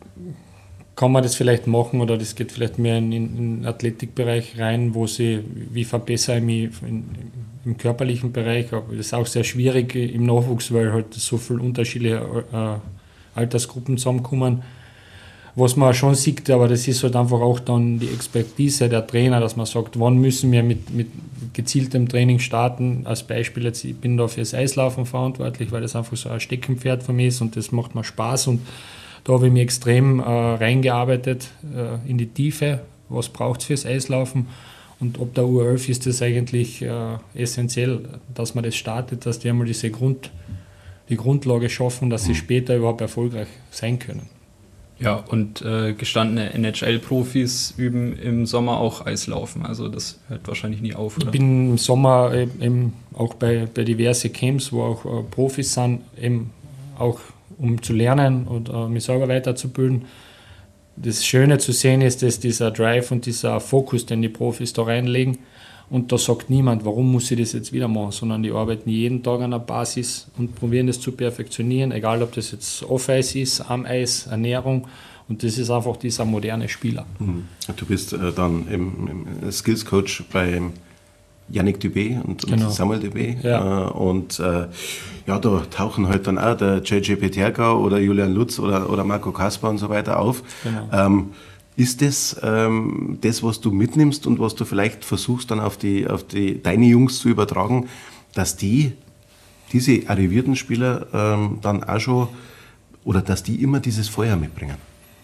kann man das vielleicht machen, oder das geht vielleicht mehr in, in den Athletikbereich rein, wo sie, wie verbessere ich mich in, im körperlichen Bereich, aber das ist auch sehr schwierig im Nachwuchs, weil halt so viele unterschiedliche äh, Altersgruppen zusammenkommen. Was man schon sieht, aber das ist halt einfach auch dann die Expertise der Trainer, dass man sagt, wann müssen wir mit, mit gezieltem Training starten. Als Beispiel jetzt, ich bin da fürs Eislaufen verantwortlich, weil das einfach so ein Steckenpferd von mir ist und das macht mir Spaß, und da habe ich mich extrem äh, reingearbeitet äh, in die Tiefe, was braucht es fürs Eislaufen, und ob der U elf ist das eigentlich äh, essentiell, dass man das startet, dass die einmal diese Grund, die Grundlage schaffen, dass sie später überhaupt erfolgreich sein können. Ja, und äh, gestandene N H L-Profis üben im Sommer auch Eislaufen, also das hört wahrscheinlich nie auf, oder? Ich bin im Sommer eben auch bei, bei diverse Camps, wo auch äh, Profis sind, eben auch um zu lernen und äh, mich selber weiterzubilden. Das Schöne zu sehen ist, dass dieser Drive und dieser Fokus, den die Profis da reinlegen, und da sagt niemand, warum muss ich das jetzt wieder machen, sondern die arbeiten jeden Tag an der Basis und probieren das zu perfektionieren, egal ob das jetzt Off-Eis ist, am Eis, Ernährung, und das ist einfach dieser moderne Spieler. Du bist äh, dann im, im Skills-Coach bei Yannick Dubé und, und genau. Samuel Dubé. Ja. Äh, und äh, ja, da tauchen halt dann auch der J J Peterka oder Julian Lutz oder, oder Marco Kasper und so weiter auf. Genau. Ähm, ist das ähm, das, was du mitnimmst und was du vielleicht versuchst dann auf die, auf die deine Jungs zu übertragen, dass die, diese arrivierten Spieler ähm, dann auch schon, oder dass die immer dieses Feuer mitbringen?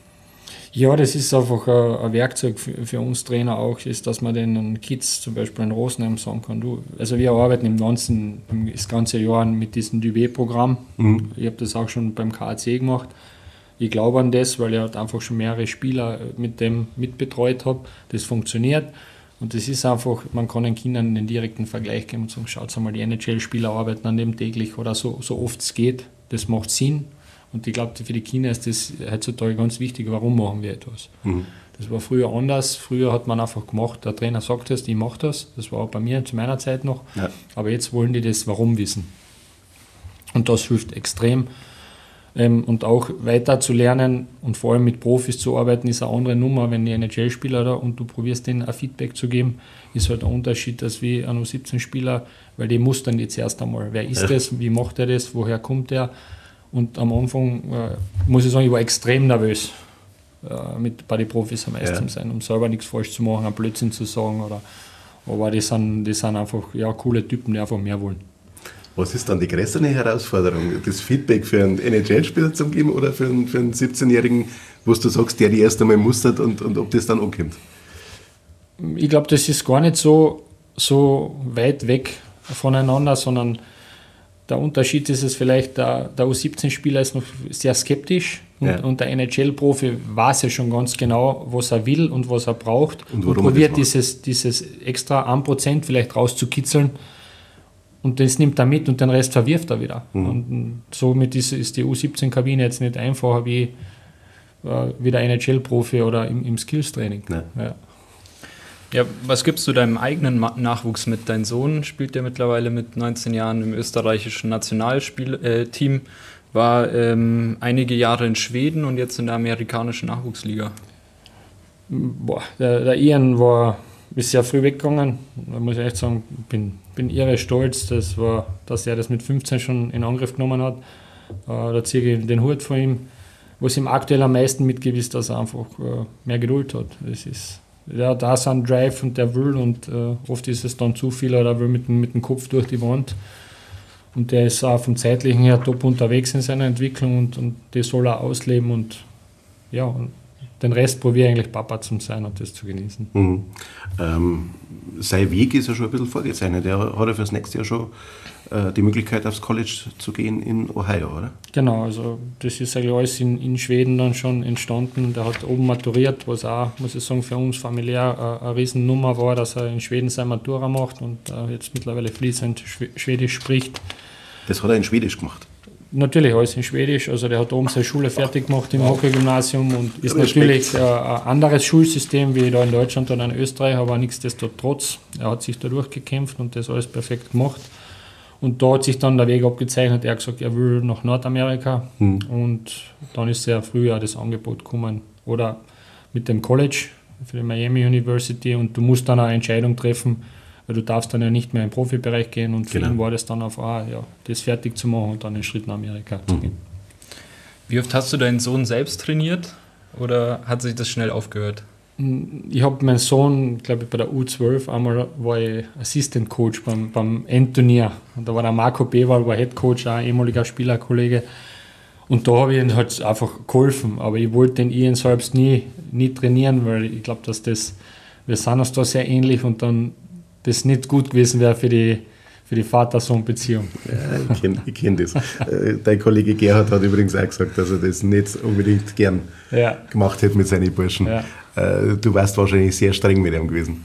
Ja, das ist einfach ein, ein Werkzeug für, für uns Trainer auch, ist, dass man den Kids zum Beispiel in Rosenheim sagen kann, du, also wir arbeiten im ganzen, das ganze Jahr mit diesem Dubé-Programm. Mhm. Ich habe das auch schon beim K A C gemacht. Ich glaube an das, weil ich halt einfach schon mehrere Spieler mit dem mitbetreut habe. Das funktioniert. Und das ist einfach, man kann den Kindern den direkten Vergleich geben und sagen, schaut mal, die N H L-Spieler arbeiten an dem täglich oder so, so oft es geht. Das macht Sinn. Und ich glaube, für die Kinder ist das heutzutage ganz wichtig, warum machen wir etwas. Mhm. Das war früher anders. Früher hat man einfach gemacht, der Trainer sagt das, ich mache das. Das war auch bei mir zu meiner Zeit noch. Ja. Aber jetzt wollen die das Warum wissen. Und das hilft extrem. Und auch weiter zu lernen und vor allem mit Profis zu arbeiten, ist eine andere Nummer, wenn die N H L-Spieler da und du probierst denen ein Feedback zu geben, ist halt ein Unterschied, als wie ein U siebzehn-Spieler, weil die mustern jetzt erst einmal. Wer ist ja. das? Wie macht er das? Woher kommt der? Und am Anfang, äh, muss ich sagen, ich war extrem nervös, äh, mit bei den Profis am Eis ja. zu sein, um selber nichts falsch zu machen, einen Blödsinn zu sagen. Oder, aber die sind, die sind einfach ja, coole Typen, die einfach mehr wollen. Was ist dann die größere Herausforderung? Das Feedback für einen N H L-Spieler zu geben oder für einen, für einen siebzehnjährigen, wo du sagst, der die erst einmal mustert und, und ob das dann ankommt? Ich glaube, das ist gar nicht so, so weit weg voneinander, sondern der Unterschied ist es vielleicht, der, der U siebzehn-Spieler ist noch sehr skeptisch und, ja. und der N H L-Profi weiß ja schon ganz genau, was er will und was er braucht und, und probiert dieses, dieses extra ein Prozent vielleicht rauszukitzeln und das nimmt er mit und den Rest verwirft er wieder. Mhm. Und somit ist, ist die U siebzehn-Kabine jetzt nicht einfacher wie, äh, wie der N H L-Profi oder im, im Skills-Training. Ja. Ja. Ja, was gibst du deinem eigenen Nachwuchs mit? Dein Sohn spielt ja mittlerweile mit neunzehn Jahren im österreichischen Nationalteam, war ähm, einige Jahre in Schweden und jetzt in der amerikanischen Nachwuchsliga. Boah, der, der Ian war, ist sehr früh weggegangen. Da muss ich echt sagen, ich bin, bin irre stolz, das war, dass er das mit fünfzehn schon in Angriff genommen hat. Äh, da ziehe ich den Hut vor ihm. Was ihm aktuell am meisten mitgibt, ist, dass er einfach äh, mehr Geduld hat. Das ist Der hat auch so einen Drive und der will und äh, oft ist es dann zu viel oder will mit, mit dem Kopf durch die Wand. Und der ist auch vom Zeitlichen her top unterwegs in seiner Entwicklung und, und das soll er ausleben und ja, und den Rest probiere ich eigentlich Papa zu sein und das zu genießen. Mhm. Ähm, sein Weg ist ja schon ein bisschen vorgezeichnet. Er hat ja fürs nächste Jahr schon äh, die Möglichkeit aufs College zu gehen in Ohio, oder? Genau, also das ist eigentlich alles in, in Schweden dann schon entstanden. Der hat oben maturiert, was auch, muss ich sagen, für uns familiär äh, eine Riesennummer war, dass er in Schweden seine Matura macht und äh, jetzt mittlerweile fließend Schwedisch spricht. Das hat er in Schwedisch gemacht? Natürlich alles in Schwedisch, also der hat oben seine Schule fertig gemacht im Hockey-Gymnasium und ist Respekt. Natürlich äh, ein anderes Schulsystem wie da in Deutschland oder in Österreich, aber nichtsdestotrotz, er hat sich da durchgekämpft und das alles perfekt gemacht. Und da hat sich dann der Weg abgezeichnet, er hat gesagt, er will nach Nordamerika hm. und dann ist sehr früh auch das Angebot gekommen. Oder mit dem College für die Miami University und du musst dann eine Entscheidung treffen, weil du darfst dann ja nicht mehr im Profibereich gehen und für genau. ihn war das dann auf, ah, ja, das fertig zu machen und dann einen Schritt nach Amerika mhm. zu gehen. Wie oft hast du deinen Sohn selbst trainiert oder hat sich das schnell aufgehört? Ich habe meinen Sohn, glaube ich, bei der U zwölf einmal war ich Assistant Coach beim, beim Endturnier. Und da war der Marco Bewald, war Head Coach, auch ein ehemaliger Spielerkollege. Und da habe ich ihm halt einfach geholfen. Aber ich wollte den Ian selbst nie, nie trainieren, weil ich glaube, dass das, wir sind uns da sehr ähnlich und dann das nicht gut gewesen wäre für die, für die Vater-Sohn-Beziehung. Ja, ich kenne ich kenn das. Dein Kollege Gerhard hat übrigens auch gesagt, dass er das nicht unbedingt gern ja. gemacht hätte mit seinen Burschen. Ja. Du warst wahrscheinlich sehr streng mit ihm gewesen.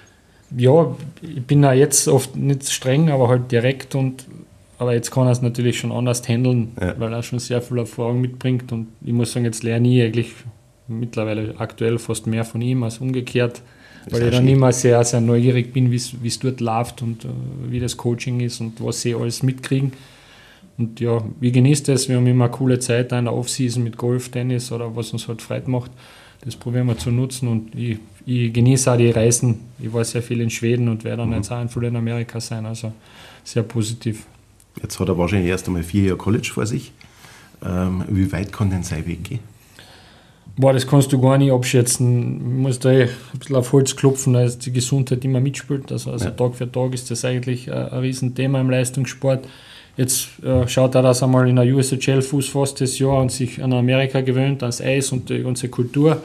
Ja, ich bin auch jetzt oft nicht streng, aber halt direkt. Und, aber jetzt kann er es natürlich schon anders handeln, ja. weil er schon sehr viel Erfahrung mitbringt. Und ich muss sagen, jetzt lerne ich eigentlich mittlerweile aktuell fast mehr von ihm als umgekehrt. Weil ich dann immer sehr, sehr neugierig bin, wie es dort läuft und uh, wie das Coaching ist und was sie alles mitkriegen. Und ja, ich genieße das. Wir haben immer eine coole Zeit in der Offseason mit Golf, Tennis oder was uns halt Freude macht. Das probieren wir zu nutzen und ich, ich genieße auch die Reisen. Ich war sehr viel in Schweden und werde dann mhm. jetzt auch viel in Amerika sein. Also sehr positiv. Jetzt hat er wahrscheinlich erst einmal vier Jahre College vor sich. Ähm, wie weit kann denn sein Weg gehen? Boah, das kannst du gar nicht abschätzen. Ich muss da ein bisschen auf Holz klopfen, da ist die Gesundheit immer mitspielt. Also, also ja. Tag für Tag ist das eigentlich ein, ein Riesenthema im Leistungssport. Jetzt äh, schaut er, dass er mal in der U S H L Fuß fasst das Jahr und sich an Amerika gewöhnt, ans Eis und die ganze Kultur.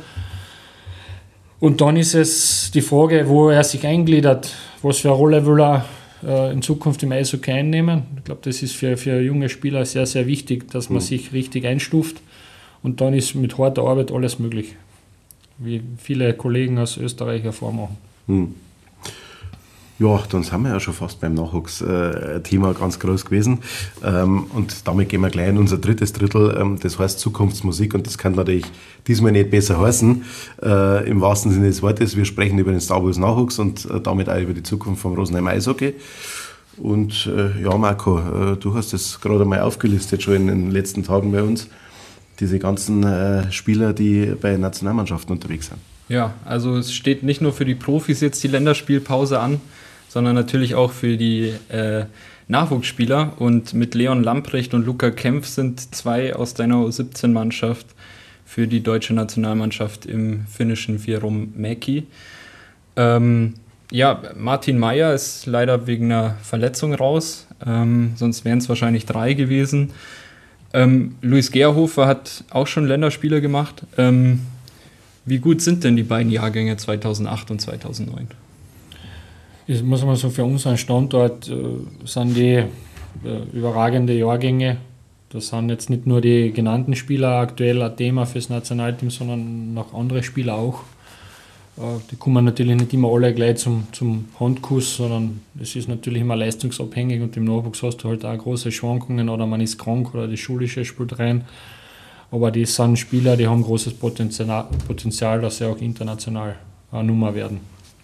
Und dann ist es die Frage, wo er sich eingliedert, was für eine Rolle will er äh, in Zukunft im Eishockey einnehmen. Ich glaube, das ist für, für junge Spieler sehr, sehr wichtig, dass man mhm. sich richtig einstuft. Und dann ist mit harter Arbeit alles möglich, wie viele Kollegen aus Österreich hervormachen. Hm. Ja, dann sind wir ja schon fast beim Nachwuchsthema äh, ganz groß gewesen. Ähm, und damit gehen wir gleich in unser drittes Drittel, ähm, das heißt Zukunftsmusik. Und das kann natürlich diesmal nicht besser heißen, äh, im wahrsten Sinne des Wortes. Wir sprechen über den Star Wars Nachwuchs und äh, damit auch über die Zukunft vom Rosenheim Eishockey. Und äh, ja, Marco, äh, du hast das gerade mal aufgelistet, schon in den letzten Tagen bei uns. Diese ganzen äh, Spieler, die bei Nationalmannschaften unterwegs sind. Ja, also es steht nicht nur für die Profis jetzt die Länderspielpause an, sondern natürlich auch für die äh, Nachwuchsspieler. Und mit Leon Lamprecht und Luca Kempf sind zwei aus deiner U siebzehn-Mannschaft für die deutsche Nationalmannschaft im finnischen Virum Mäki. Ähm, ja, Martin Meier ist leider wegen einer Verletzung raus, ähm, sonst wären es wahrscheinlich drei gewesen. Ähm, Luis Gerhofer hat auch schon Länderspiele gemacht. Ähm, wie gut sind denn die beiden Jahrgänge zweitausendacht und zweitausendneun? Ich muss mal so, für unseren Standort äh, sind die äh, überragende Jahrgänge. Das sind jetzt nicht nur die genannten Spieler aktuell ein Thema fürs Nationalteam, sondern noch andere Spieler auch. Die kommen natürlich nicht immer alle gleich zum, zum Handkuss, sondern es ist natürlich immer leistungsabhängig und im Nachwuchs hast du halt auch große Schwankungen oder man ist krank oder die Schulische spielt rein. Aber die sind Spieler, die haben großes Potenzial, Potenzial, dass sie auch international eine Nummer werden.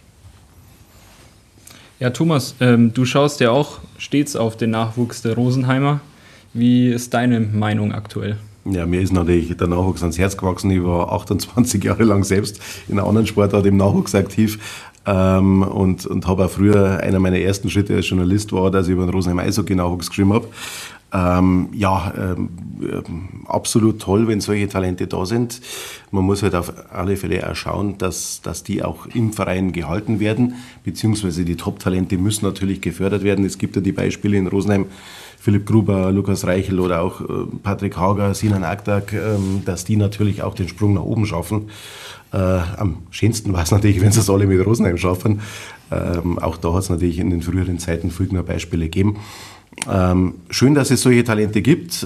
Ja, Thomas, ähm, du schaust ja auch stets auf den Nachwuchs der Rosenheimer. Wie ist deine Meinung aktuell? Ja, mir ist natürlich der Nachwuchs ans Herz gewachsen. Ich war achtundzwanzig Jahre lang selbst in einer anderen Sportart im Nachwuchs aktiv ähm, und, und habe auch früher, einer meiner ersten Schritte als Journalist war, dass ich über den Rosenheim Eishockey-Nachwuchs geschrieben habe. Ähm, ja, ähm, absolut toll, wenn solche Talente da sind. Man muss halt auf alle Fälle auch schauen, dass, dass die auch im Verein gehalten werden, beziehungsweise die Top-Talente müssen natürlich gefördert werden. Es gibt ja die Beispiele in Rosenheim, Philipp Gruber, Lukas Reichel oder auch äh, Patrick Hager, Sinan Aktak, ähm, dass die natürlich auch den Sprung nach oben schaffen. Äh, am schönsten war es natürlich, wenn sie es alle mit Rosenheim schaffen. Ähm, auch da hat es natürlich in den früheren Zeiten viele Beispiele gegeben. Ähm, schön, dass es solche Talente gibt.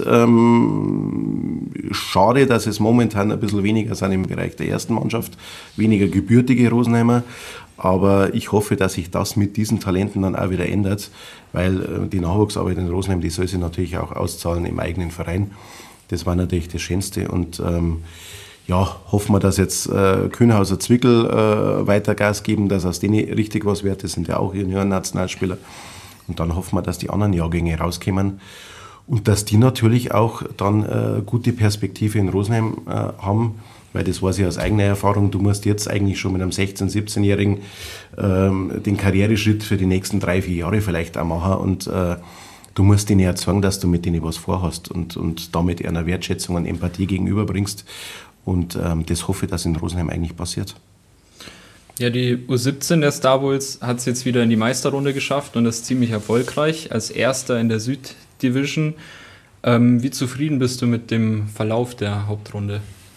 Ähm, schade, dass es momentan ein bisschen weniger sind im Bereich der ersten Mannschaft, weniger gebürtige Rosenheimer. Aber ich hoffe, dass sich das mit diesen Talenten dann auch wieder ändert, weil äh, die Nachwuchsarbeit in Rosenheim, die soll sich natürlich auch auszahlen im eigenen Verein. Das war natürlich das Schönste und ähm, ja, hoffen wir, dass jetzt äh, Kühnhauser Zwickel äh, weiter Gas geben, dass aus denen richtig was wird. Das sind ja auch Junioren-Nationalspieler. Und dann hoffen wir, dass die anderen Jahrgänge rauskommen und dass die natürlich auch dann äh, gute Perspektive in Rosenheim äh, haben, weil das weiß ich aus eigener Erfahrung, du musst jetzt eigentlich schon mit einem sechzehn-, siebzehnjährigen ähm, den Karriereschritt für die nächsten drei, vier Jahre vielleicht auch machen und äh, du musst denen erzeugen, dass du mit denen was vorhast und, und damit einer Wertschätzung und Empathie gegenüberbringst und ähm, das hoffe ich, dass in Rosenheim eigentlich passiert. Ja, die U siebzehn der Star Bulls hat es jetzt wieder in die Meisterrunde geschafft und ist ziemlich erfolgreich als Erster in der Süddivision. Ähm, wie zufrieden bist du mit dem Verlauf der Hauptrunde?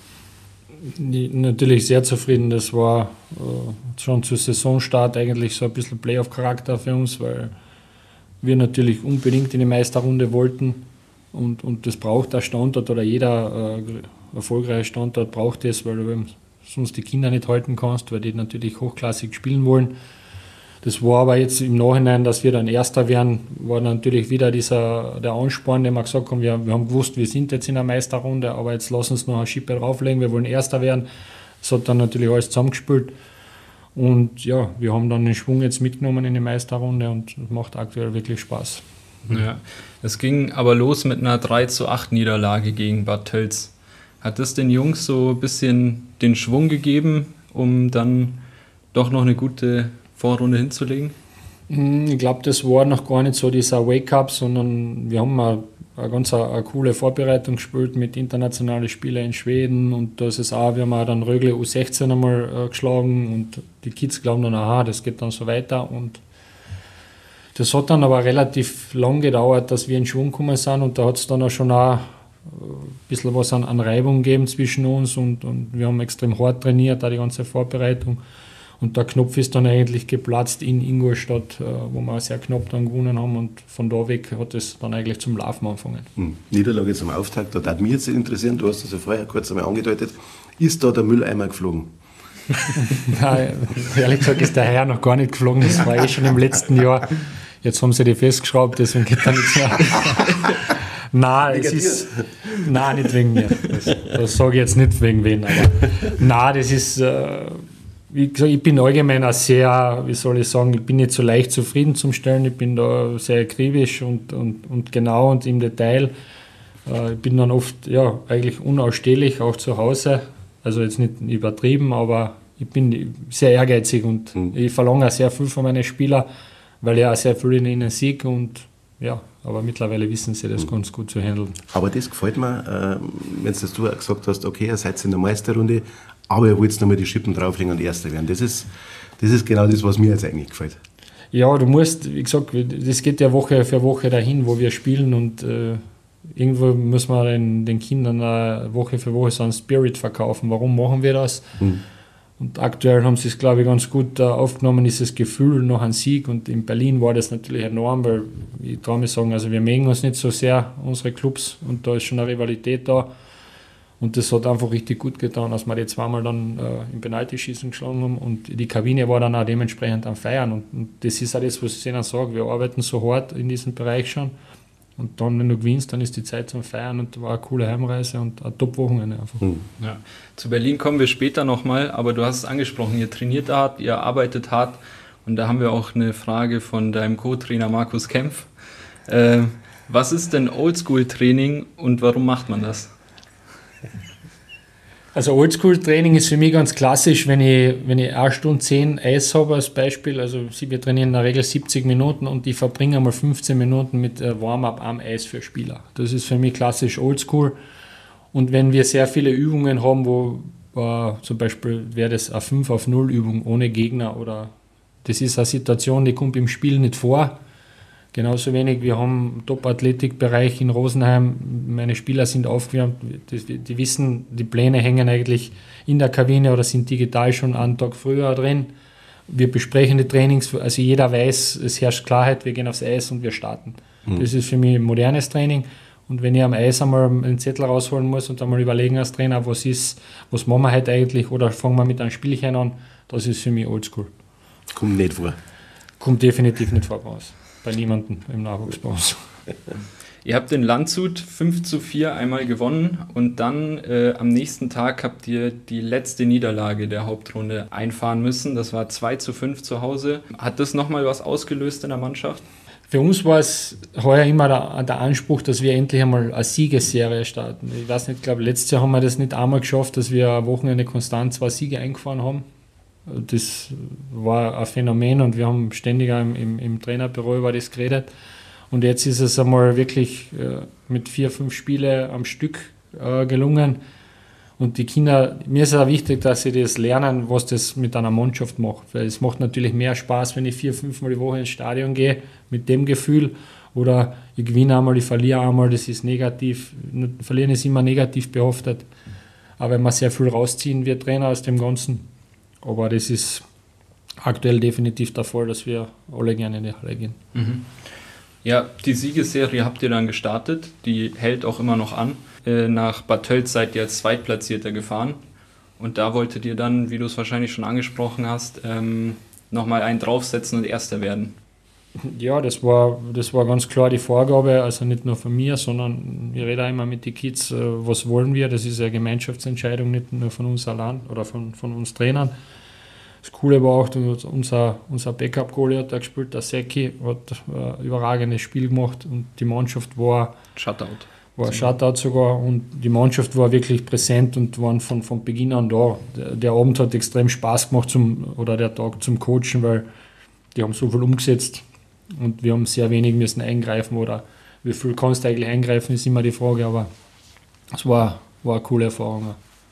Natürlich sehr zufrieden. Das war äh, schon zu Saisonstart eigentlich so ein bisschen Playoff-Charakter für uns, weil wir natürlich unbedingt in die Meisterrunde wollten und, und das braucht der Standort oder jeder äh, erfolgreiche Standort braucht das, weil du sonst die Kinder nicht halten kannst, weil die natürlich hochklassig spielen wollen. Das war aber jetzt im Nachhinein, dass wir dann Erster werden, war natürlich wieder dieser, der Ansporn, den wir gesagt haben, wir, wir haben gewusst, wir sind jetzt in der Meisterrunde, aber jetzt lass uns noch eine Schippe drauflegen, wir wollen Erster werden. Das hat dann natürlich alles zusammengespielt. Und ja, wir haben dann den Schwung jetzt mitgenommen in die Meisterrunde und es macht aktuell wirklich Spaß. Ja, es ging aber los mit einer drei zu acht Niederlage gegen Bad Tölz. Hat das den Jungs so ein bisschen den Schwung gegeben, um dann doch noch eine gute Vorrunde hinzulegen? Ich glaube, das war noch gar nicht so dieser Wake-up, sondern wir haben eine, eine ganz eine, eine coole Vorbereitung gespielt mit internationalen Spielen in Schweden und da ist es auch, wir haben auch dann Rögle U sechzehn einmal äh, geschlagen und die Kids glauben dann, aha, das geht dann so weiter und das hat dann aber relativ lang gedauert, dass wir in Schwung gekommen sind und da hat es dann auch schon auch ein bisschen was an, an Reibung gegeben zwischen uns und, und wir haben extrem hart trainiert, auch die ganze Vorbereitung. Und der Knopf ist dann eigentlich geplatzt in Ingolstadt, wo wir sehr knapp dann gewonnen haben und von da weg hat es dann eigentlich zum Laufen angefangen. Hm. Niederlage zum Auftakt, da würde mich jetzt interessieren, du hast das ja vorher kurz einmal angedeutet, ist da der Mülleimer geflogen? Nein, ehrlich gesagt ist der Herr noch gar nicht geflogen, das war eh schon im letzten Jahr. Jetzt haben sie die festgeschraubt, deswegen geht da nichts mehr. Nein, es ist, nein, nicht wegen mir. Das, das sage ich jetzt nicht wegen wen, aber nein, das ist, äh, wie gesagt, ich bin allgemein auch sehr, wie soll ich sagen, ich bin nicht so leicht zufriedenzustellen, ich bin da sehr akribisch und, und, und genau und im Detail. Äh, ich bin dann oft, ja, eigentlich unausstehlich, auch zu Hause, also jetzt nicht übertrieben, aber ich bin sehr ehrgeizig und mhm. ich verlange auch sehr viel von meinen Spielern, weil ich auch sehr viel in ihnen sehe und ja, aber mittlerweile wissen sie das mhm. ganz gut zu handeln. Aber das gefällt mir, äh, wenn du auch gesagt hast, okay, ihr seid in der Meisterrunde, aber ihr wollt nochmal die Schippen drauflegen und Erster werden. Das ist, das ist genau das, was mir jetzt eigentlich gefällt. Ja, du musst, wie gesagt, das geht ja Woche für Woche dahin, wo wir spielen und äh, irgendwo muss man den, den Kindern äh, Woche für Woche so einen Spirit verkaufen. Warum machen wir das? Mhm. Und aktuell haben sie es, glaube ich, ganz gut äh, aufgenommen, dieses Gefühl nach einem Sieg. Und in Berlin war das natürlich enorm, weil ich traue mir sagen, also wir mögen uns nicht so sehr, unsere Clubs, und da ist schon eine Rivalität da. Und das hat einfach richtig gut getan, dass wir die zweimal dann äh, im Penaltyschießen geschlagen haben. Und die Kabine war dann auch dementsprechend am Feiern. Und, und das ist auch das, was ich ihnen sage. Wir arbeiten so hart in diesem Bereich schon. Und dann, wenn du gewinnst, dann ist die Zeit zum Feiern, und war eine coole Heimreise und eine Top-Wochenende einfach. Mhm. Ja. Zu Berlin kommen wir später nochmal, aber du hast es angesprochen, ihr trainiert hart, ihr arbeitet hart, und da haben wir auch eine Frage von deinem Co-Trainer Markus Kempf. Äh, was ist denn Oldschool-Training und warum macht man das? Also Oldschool-Training ist für mich ganz klassisch, wenn ich, wenn ich eine Stunde zehn Eis habe als Beispiel, also wir trainieren in der Regel siebzig Minuten und ich verbringe einmal fünfzehn Minuten mit Warm-up am Eis für Spieler. Das ist für mich klassisch Oldschool. Und wenn wir sehr viele Übungen haben, wo äh, zum Beispiel wäre das eine fünf auf null Übung ohne Gegner, oder das ist eine Situation, die kommt im Spiel nicht vor. Genauso wenig, wir haben einen Top-Athletik-Bereich in Rosenheim, meine Spieler sind aufgewärmt, die, die wissen, die Pläne hängen eigentlich in der Kabine oder sind digital schon einen Tag früher drin. Wir besprechen die Trainings, also jeder weiß, es herrscht Klarheit, wir gehen aufs Eis und wir starten. Mhm. Das ist für mich ein modernes Training, und wenn ich am Eis einmal einen Zettel rausholen muss und einmal überlegen als Trainer, was ist, was machen wir heute eigentlich, oder fangen wir mit einem Spielchen an, das ist für mich Oldschool. Kommt nicht vor. Kommt definitiv nicht vor bei uns. Bei niemandem im Nachwuchsbau. Ihr habt in Landshut fünf zu vier einmal gewonnen, und dann äh, am nächsten Tag habt ihr die letzte Niederlage der Hauptrunde einfahren müssen. Das war zwei zu fünf zu Hause. Hat das nochmal was ausgelöst in der Mannschaft? Für uns war es heuer immer der, der Anspruch, dass wir endlich einmal eine Siegesserie starten. Ich weiß nicht, ich glaube, letztes Jahr haben wir das nicht einmal geschafft, dass wir am Wochenende konstant zwei Siege eingefahren haben. Das war ein Phänomen, und wir haben ständig im, im, im Trainerbüro über das geredet. Und jetzt ist es einmal wirklich äh, mit vier, fünf Spielen am Stück äh, gelungen. Und die Kinder, mir ist auch wichtig, dass sie das lernen, was das mit einer Mannschaft macht. Weil es macht natürlich mehr Spaß, wenn ich vier, fünf Mal die Woche ins Stadion gehe, mit dem Gefühl. Oder ich gewinne einmal, ich verliere einmal, das ist negativ. Verlieren ist immer negativ behaftet. Aber wenn man sehr viel rausziehen wird, Trainer aus dem Ganzen. Aber das ist aktuell definitiv der Fall, dass wir alle gerne in die Halle gehen. Mhm. Ja, die Siegesserie habt ihr dann gestartet, die hält auch immer noch an. Äh, nach Bad Tölz seid ihr als Zweitplatzierter gefahren, und da wolltet ihr dann, wie du es wahrscheinlich schon angesprochen hast, ähm, nochmal einen draufsetzen und Erster werden. Ja, das war, das war ganz klar die Vorgabe, also nicht nur von mir, sondern ich rede auch immer mit den Kids, äh, was wollen wir, das ist eine Gemeinschaftsentscheidung, nicht nur von uns allein oder von, von uns Trainern. Das Coole war auch, unser, unser Backup-Goalie hat da gespielt, der Seki, hat ein überragendes Spiel gemacht, und die Mannschaft war Shutout. War Shutout sogar, und die Mannschaft war wirklich präsent und waren von, von Beginn an da. Der, der Abend hat extrem Spaß gemacht, zum, oder der Tag zum Coachen, weil die haben so viel umgesetzt und wir haben sehr wenig müssen eingreifen, oder wie viel kannst du eigentlich eingreifen, ist immer die Frage, aber es war, war eine coole Erfahrung.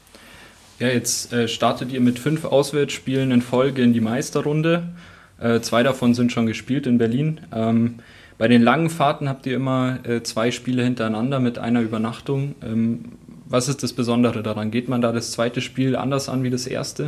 Ja, jetzt äh, startet ihr mit fünf Auswärtsspielen in Folge in die Meisterrunde. Äh, zwei davon sind schon gespielt in Berlin. Ähm, bei den langen Fahrten habt ihr immer äh, zwei Spiele hintereinander mit einer Übernachtung. Ähm, was ist das Besondere daran? Geht man da das zweite Spiel anders an wie das erste?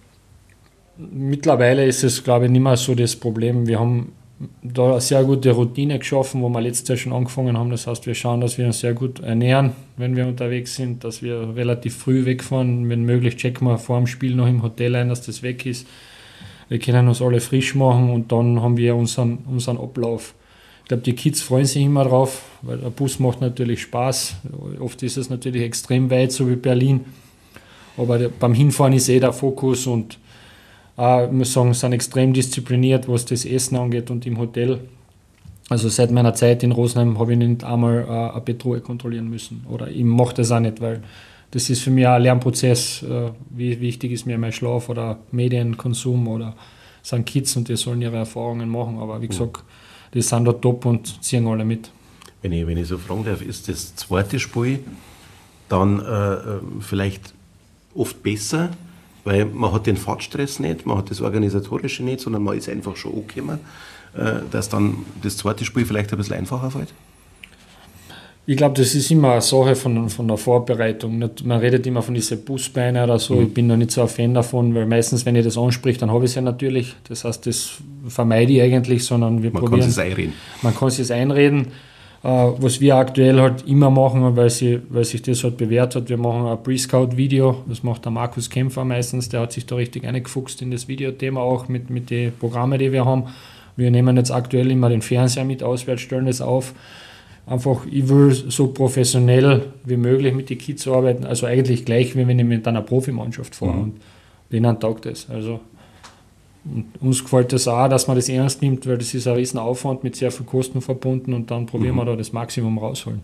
Mittlerweile ist es, glaube ich, nicht mehr so das Problem. Wir haben da eine sehr gute Routine geschaffen, wo wir letztes Jahr schon angefangen haben. Das heißt, wir schauen, dass wir uns sehr gut ernähren, wenn wir unterwegs sind, dass wir relativ früh wegfahren. Wenn möglich, checken wir vor dem Spiel noch im Hotel ein, dass das weg ist. Wir können uns alle frisch machen, und dann haben wir unseren, unseren Ablauf. Ich glaube, die Kids freuen sich immer drauf, weil der Bus macht natürlich Spaß. Oft ist es natürlich extrem weit, so wie Berlin. Aber der, beim Hinfahren ist eh der Fokus, und äh, ich muss sagen, sind extrem diszipliniert, was das Essen angeht und im Hotel. Also seit meiner Zeit in Rosenheim habe ich nicht einmal äh, eine Bettruhe kontrollieren müssen. Oder ich mache das auch nicht, weil das ist für mich auch ein Lernprozess. Äh, wie wichtig ist mir mein Schlaf oder Medienkonsum, oder sind Kids und die sollen ihre Erfahrungen machen. Aber wie gesagt, die sind da top und ziehen alle mit. Wenn ich, wenn ich so fragen darf, ist das zweite Spiel dann äh, vielleicht oft besser, weil man hat den Fahrtstress nicht, man hat das Organisatorische nicht, sondern man ist einfach schon angekommen, äh, dass dann das zweite Spiel vielleicht ein bisschen einfacher fällt? Ich glaube, das ist immer eine Sache von, von der Vorbereitung. Nicht, man redet immer von diesen Busbeinen oder so. Mhm. Ich bin da nicht so ein Fan davon, weil meistens, wenn ich das anspricht, dann habe ich es ja natürlich. Das heißt, das vermeide ich eigentlich, sondern wir man probieren. Man kann es einreden. Man kann es einreden. Äh, was wir aktuell halt immer machen, weil, sie, weil sich das halt bewährt hat, wir machen ein Pre-Scout-Video. Das macht der Markus Kämpfer meistens. Der hat sich da richtig eingefuchst in das Videothema auch mit, mit den Programmen, die wir haben. Wir nehmen jetzt aktuell immer den Fernseher mit auswärts, stellen das auf. Einfach, ich will so professionell wie möglich mit den Kids arbeiten, also eigentlich gleich, wie wenn ich mit einer Profimannschaft fahre. Mhm. Und denen taugt das. Also, und uns gefällt das auch, dass man das ernst nimmt, weil das ist ein riesen Aufwand mit sehr viel Kosten verbunden und dann probieren mhm. wir da das Maximum rausholen.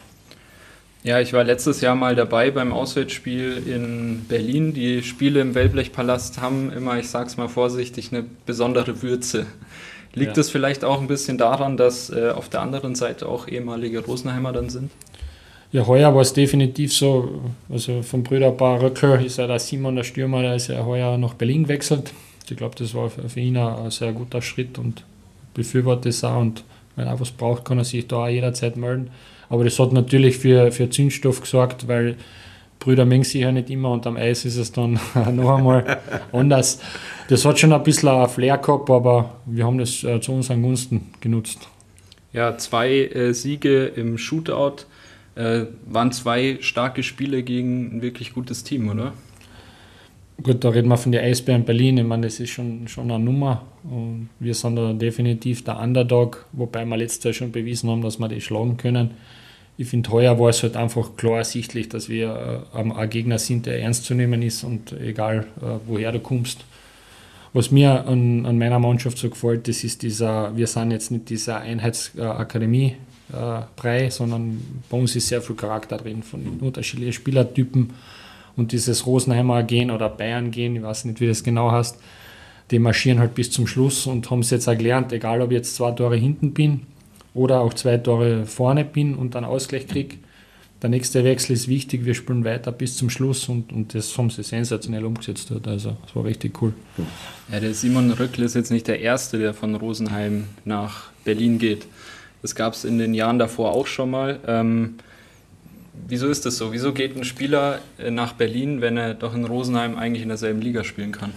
Ja, ich war letztes Jahr mal dabei beim Auswärtsspiel in Berlin. Die Spiele im Wellblechpalast haben immer, ich sag's mal vorsichtig, eine besondere Würze. Liegt es ja. vielleicht auch ein bisschen daran, dass äh, auf der anderen Seite auch ehemalige Rosenheimer dann sind? Ja, heuer war es definitiv so. Also vom Brüderpaar Röckler ist ja der Simon, der Stürmer, der ist ja heuer nach Berlin gewechselt. Ich glaube, das war für ihn ein sehr guter Schritt und befürwortet es auch. Und wenn er was braucht, kann er sich da auch jederzeit melden. Aber das hat natürlich für, für Zündstoff gesorgt, weil Brüder mengen sich ja nicht immer und am Eis ist es dann noch einmal anders. Das hat schon ein bisschen ein Flair gehabt, aber wir haben das äh, zu unseren Gunsten genutzt. Ja, zwei äh, Siege im Shootout äh, waren zwei starke Spiele gegen ein wirklich gutes Team, oder? Gut, da reden wir von den Eisbären Berlin. Ich meine, das ist schon, schon eine Nummer. Und wir sind da definitiv der Underdog, wobei wir letztes Jahr schon bewiesen haben, dass wir die schlagen können. Ich finde, heuer war es halt einfach klar ersichtlich, dass wir äh, ein Gegner sind, der ernst zu nehmen ist und egal, äh, woher du kommst. Was mir an, an meiner Mannschaft so gefällt, das ist dieser, wir sind jetzt nicht dieser Einheitsakademie-Brei, äh, sondern bei uns ist sehr viel Charakter drin von unterschiedlichen Spielertypen. Und dieses Rosenheimer Gehen oder Bayern Gehen, ich weiß nicht, wie das genau heißt, die marschieren halt bis zum Schluss und haben es jetzt auch gelernt, egal ob ich jetzt zwei Tore hinten bin oder auch zwei Tore vorne bin und dann Ausgleich kriege. Der nächste Wechsel ist wichtig, wir spielen weiter bis zum Schluss und, und das haben sie sensationell umgesetzt dort. Also das war richtig cool. Ja, der Simon Röckl ist jetzt nicht der Erste, der von Rosenheim nach Berlin geht. Das gab es in den Jahren davor auch schon mal. Ähm, wieso ist das so? Wieso geht ein Spieler nach Berlin, wenn er doch in Rosenheim eigentlich in derselben Liga spielen kann?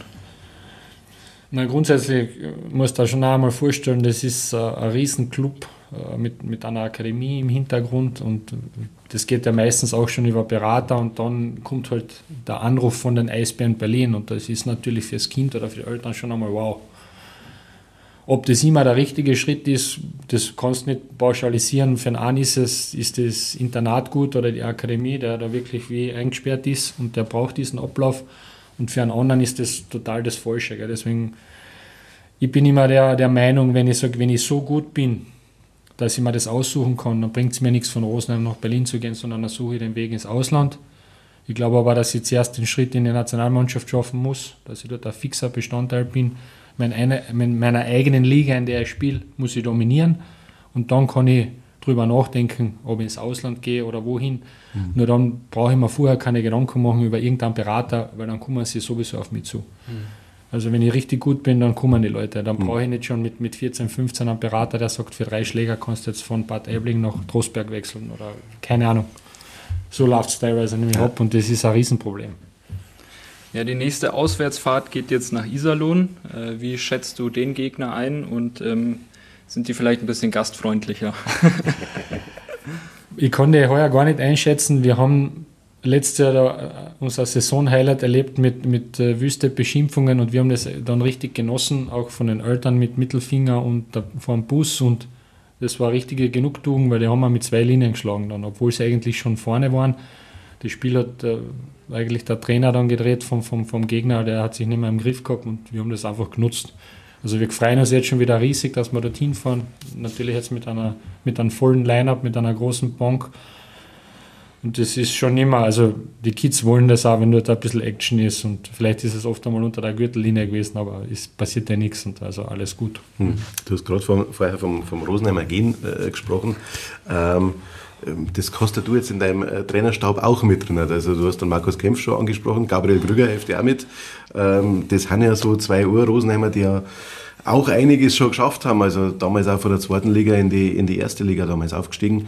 Na, grundsätzlich muss da schon einmal vorstellen, das ist ein, ein Riesenclub mit, mit einer Akademie im Hintergrund und das geht ja meistens auch schon über Berater und dann kommt halt der Anruf von den Eisbären Berlin und das ist natürlich fürs Kind oder für die Eltern schon einmal wow. Ob das immer der richtige Schritt ist, das kannst du nicht pauschalisieren. Für den einen ist es, ist das Internat gut oder die Akademie, der da wirklich wie eingesperrt ist und der braucht diesen Ablauf. Und für einen anderen ist das total das Falsche. Gell? Deswegen, ich bin immer der, der Meinung, wenn ich sage, wenn ich so gut bin, dass ich mir das aussuchen kann, dann bringt es mir nichts von Rosenheim nach Berlin zu gehen, sondern dann suche ich den Weg ins Ausland. Ich glaube aber, dass ich zuerst den Schritt in die Nationalmannschaft schaffen muss, dass ich dort ein fixer Bestandteil bin. Mein eine, in meiner eigenen Liga, in der ich spiele, muss ich dominieren und dann kann ich drüber nachdenken, ob ich ins Ausland gehe oder wohin. Mhm. Nur dann brauche ich mir vorher keine Gedanken machen über irgendeinen Berater, weil dann kommen sie sowieso auf mich zu. Mhm. Also wenn ich richtig gut bin, dann kommen die Leute. Dann mhm. brauche ich nicht schon mit, mit vierzehn, fünfzehn einen Berater, der sagt, für drei Schläger kannst du jetzt von Bad Aibling nach Trostberg wechseln oder keine Ahnung. So läuft es teilweise nämlich ja. ab und das ist ein Riesenproblem. Ja, die nächste Auswärtsfahrt geht jetzt nach Iserlohn. Äh, wie schätzt du den Gegner ein und ähm, sind die vielleicht ein bisschen gastfreundlicher? Ich konnte heuer gar nicht einschätzen. Wir haben letztes Jahr da unser Saisonhighlight erlebt mit, mit äh, wüste Beschimpfungen und wir haben das dann richtig genossen, auch von den Eltern mit Mittelfinger und der, vom Bus und das war richtige Genugtuung, weil die haben wir mit zwei Linien geschlagen dann, obwohl sie eigentlich schon vorne waren. Das Spiel hat äh, eigentlich der Trainer dann gedreht vom, vom, vom Gegner, der hat sich nicht mehr im Griff gehabt und wir haben das einfach genutzt. Also wir freuen uns jetzt schon wieder riesig, dass wir dorthin fahren. Natürlich jetzt mit einer mit einem vollen Line-Up, mit einer großen Bank. Und das ist schon immer, also die Kids wollen das auch, wenn dort ein bisschen Action ist. Und vielleicht ist es oft einmal unter der Gürtellinie gewesen, aber es passiert ja nichts und also alles gut. Hm. Du hast gerade vom, vorher vom, vom Rosenheimer Gehen äh, gesprochen. Ähm, Das kostet du jetzt in deinem äh, Trainerstab auch mit drin. Also du hast dann Markus Kempf schon angesprochen, Gabriel Brügger hilft dir auch mit. Ähm, das sind ja so zwei Ur-Rosenheimer, die ja auch einiges schon geschafft haben. Also damals auch von der zweiten Liga in die, in die erste Liga damals aufgestiegen.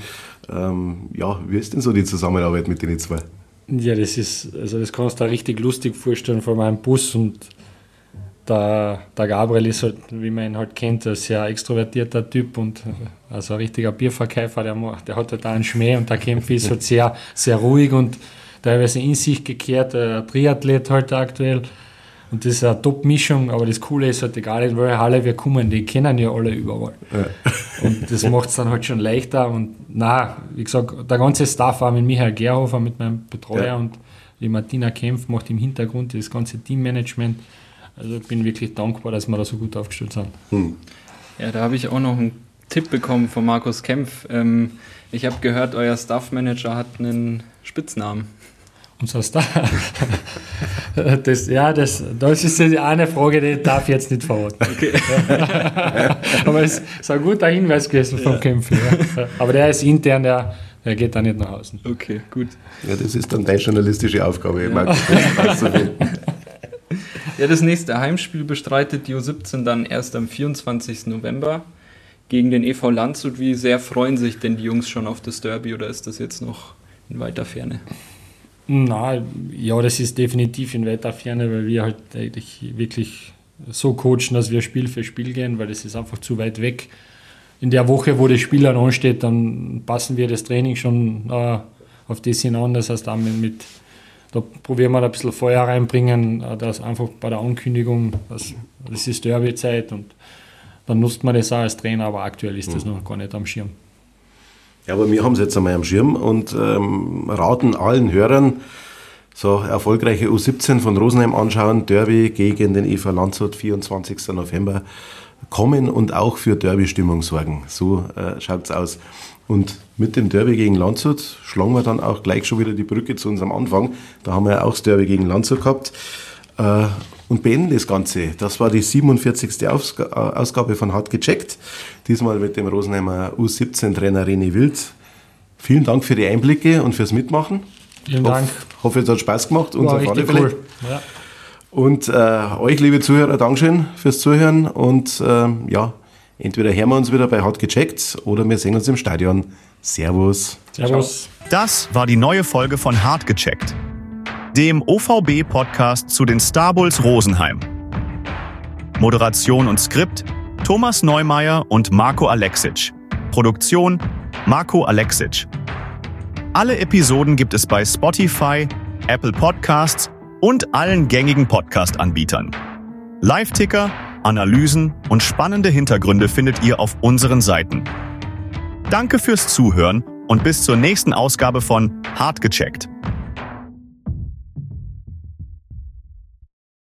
Ähm, ja, wie ist denn so die Zusammenarbeit mit den zwei? Ja, das ist, also das kannst du dir richtig lustig vorstellen vor meinem Bus, und der, der Gabriel ist halt, wie man ihn halt kennt, ein sehr extrovertierter Typ und also ein richtiger Bierverkäufer, der, macht, der hat halt auch einen Schmäh, und der Kämpfer ist halt sehr, sehr ruhig und teilweise in sich gekehrt, ein Triathlet halt aktuell. Und das ist eine Top-Mischung, aber das Coole ist halt, egal in welche Halle wir kommen, die kennen ja alle überall. Ja. Und das macht es dann halt schon leichter. Und na, wie gesagt, der ganze Staff, auch mit Michael Gerhofer, mit meinem Betreuer, ja. Und die Martina Kempf macht im Hintergrund das ganze Teammanagement. Also ich bin wirklich dankbar, dass wir da so gut aufgestellt sind. Hm. Ja, da habe ich auch noch einen Tipp bekommen von Markus Kempf. Ähm, ich habe gehört, euer Staffmanager hat einen Spitznamen. Unser Star. Das, ja, das, das ist eine Frage, die darf ich jetzt nicht verraten. Okay. Aber es ist ein guter Hinweis gewesen vom ja. Kämpfer. Ja. Aber der ist intern, der, der geht da nicht nach außen. Okay, gut. Ja, das ist dann deine journalistische Aufgabe. Ja. Ja, das nächste Heimspiel bestreitet die U siebzehn dann erst am vierundzwanzigsten November gegen den E V Landshut. Wie sehr freuen sich denn die Jungs schon auf das Derby, oder ist das jetzt noch in weiter Ferne? Na, ja, das ist definitiv in weiter Ferne, weil wir halt eigentlich wirklich so coachen, dass wir Spiel für Spiel gehen, weil das ist einfach zu weit weg. In der Woche, wo das Spiel dann ansteht, dann passen wir das Training schon äh, auf das hinan. Das heißt, damit mit, da probieren wir da ein bisschen Feuer reinbringen, äh, dass einfach bei der Ankündigung, das, das ist Derby-Zeit, und dann nutzt man das auch als Trainer, aber aktuell ist das mhm. noch gar nicht am Schirm. Ja, aber wir haben es jetzt einmal am Schirm und ähm, raten allen Hörern, so erfolgreiche U siebzehn von Rosenheim anschauen, Derby gegen den E V Landshut, vierundzwanzigsten November, kommen und auch für Derby-Stimmung sorgen. So äh, schaut es aus. Und mit dem Derby gegen Landshut schlagen wir dann auch gleich schon wieder die Brücke zu unserem Anfang. Da haben wir ja auch das Derby gegen Landshut gehabt. Äh, und beenden das Ganze. Das war die siebenundvierzigste Ausgabe von Hart gecheckt. Diesmal mit dem Rosenheimer U siebzehn Trainer René Wild. Vielen Dank für die Einblicke und fürs Mitmachen. Vielen Dank. Ich hoffe, es hat Spaß gemacht. War richtig cool. Ja. Und äh, euch, liebe Zuhörer, Dankeschön fürs Zuhören. Und äh, ja, entweder hören wir uns wieder bei Hart gecheckt oder wir sehen uns im Stadion. Servus. Servus. Das war die neue Folge von Hart gecheckt, dem O V B-Podcast zu den Star Bulls Rosenheim. Moderation und Skript Thomas Neumeier und Marco Alexic. Produktion Marco Alexic. Alle Episoden gibt es bei Spotify, Apple Podcasts und allen gängigen Podcast-Anbietern. Live-Ticker, Analysen und spannende Hintergründe findet ihr auf unseren Seiten. Danke fürs Zuhören und bis zur nächsten Ausgabe von Hart gecheckt.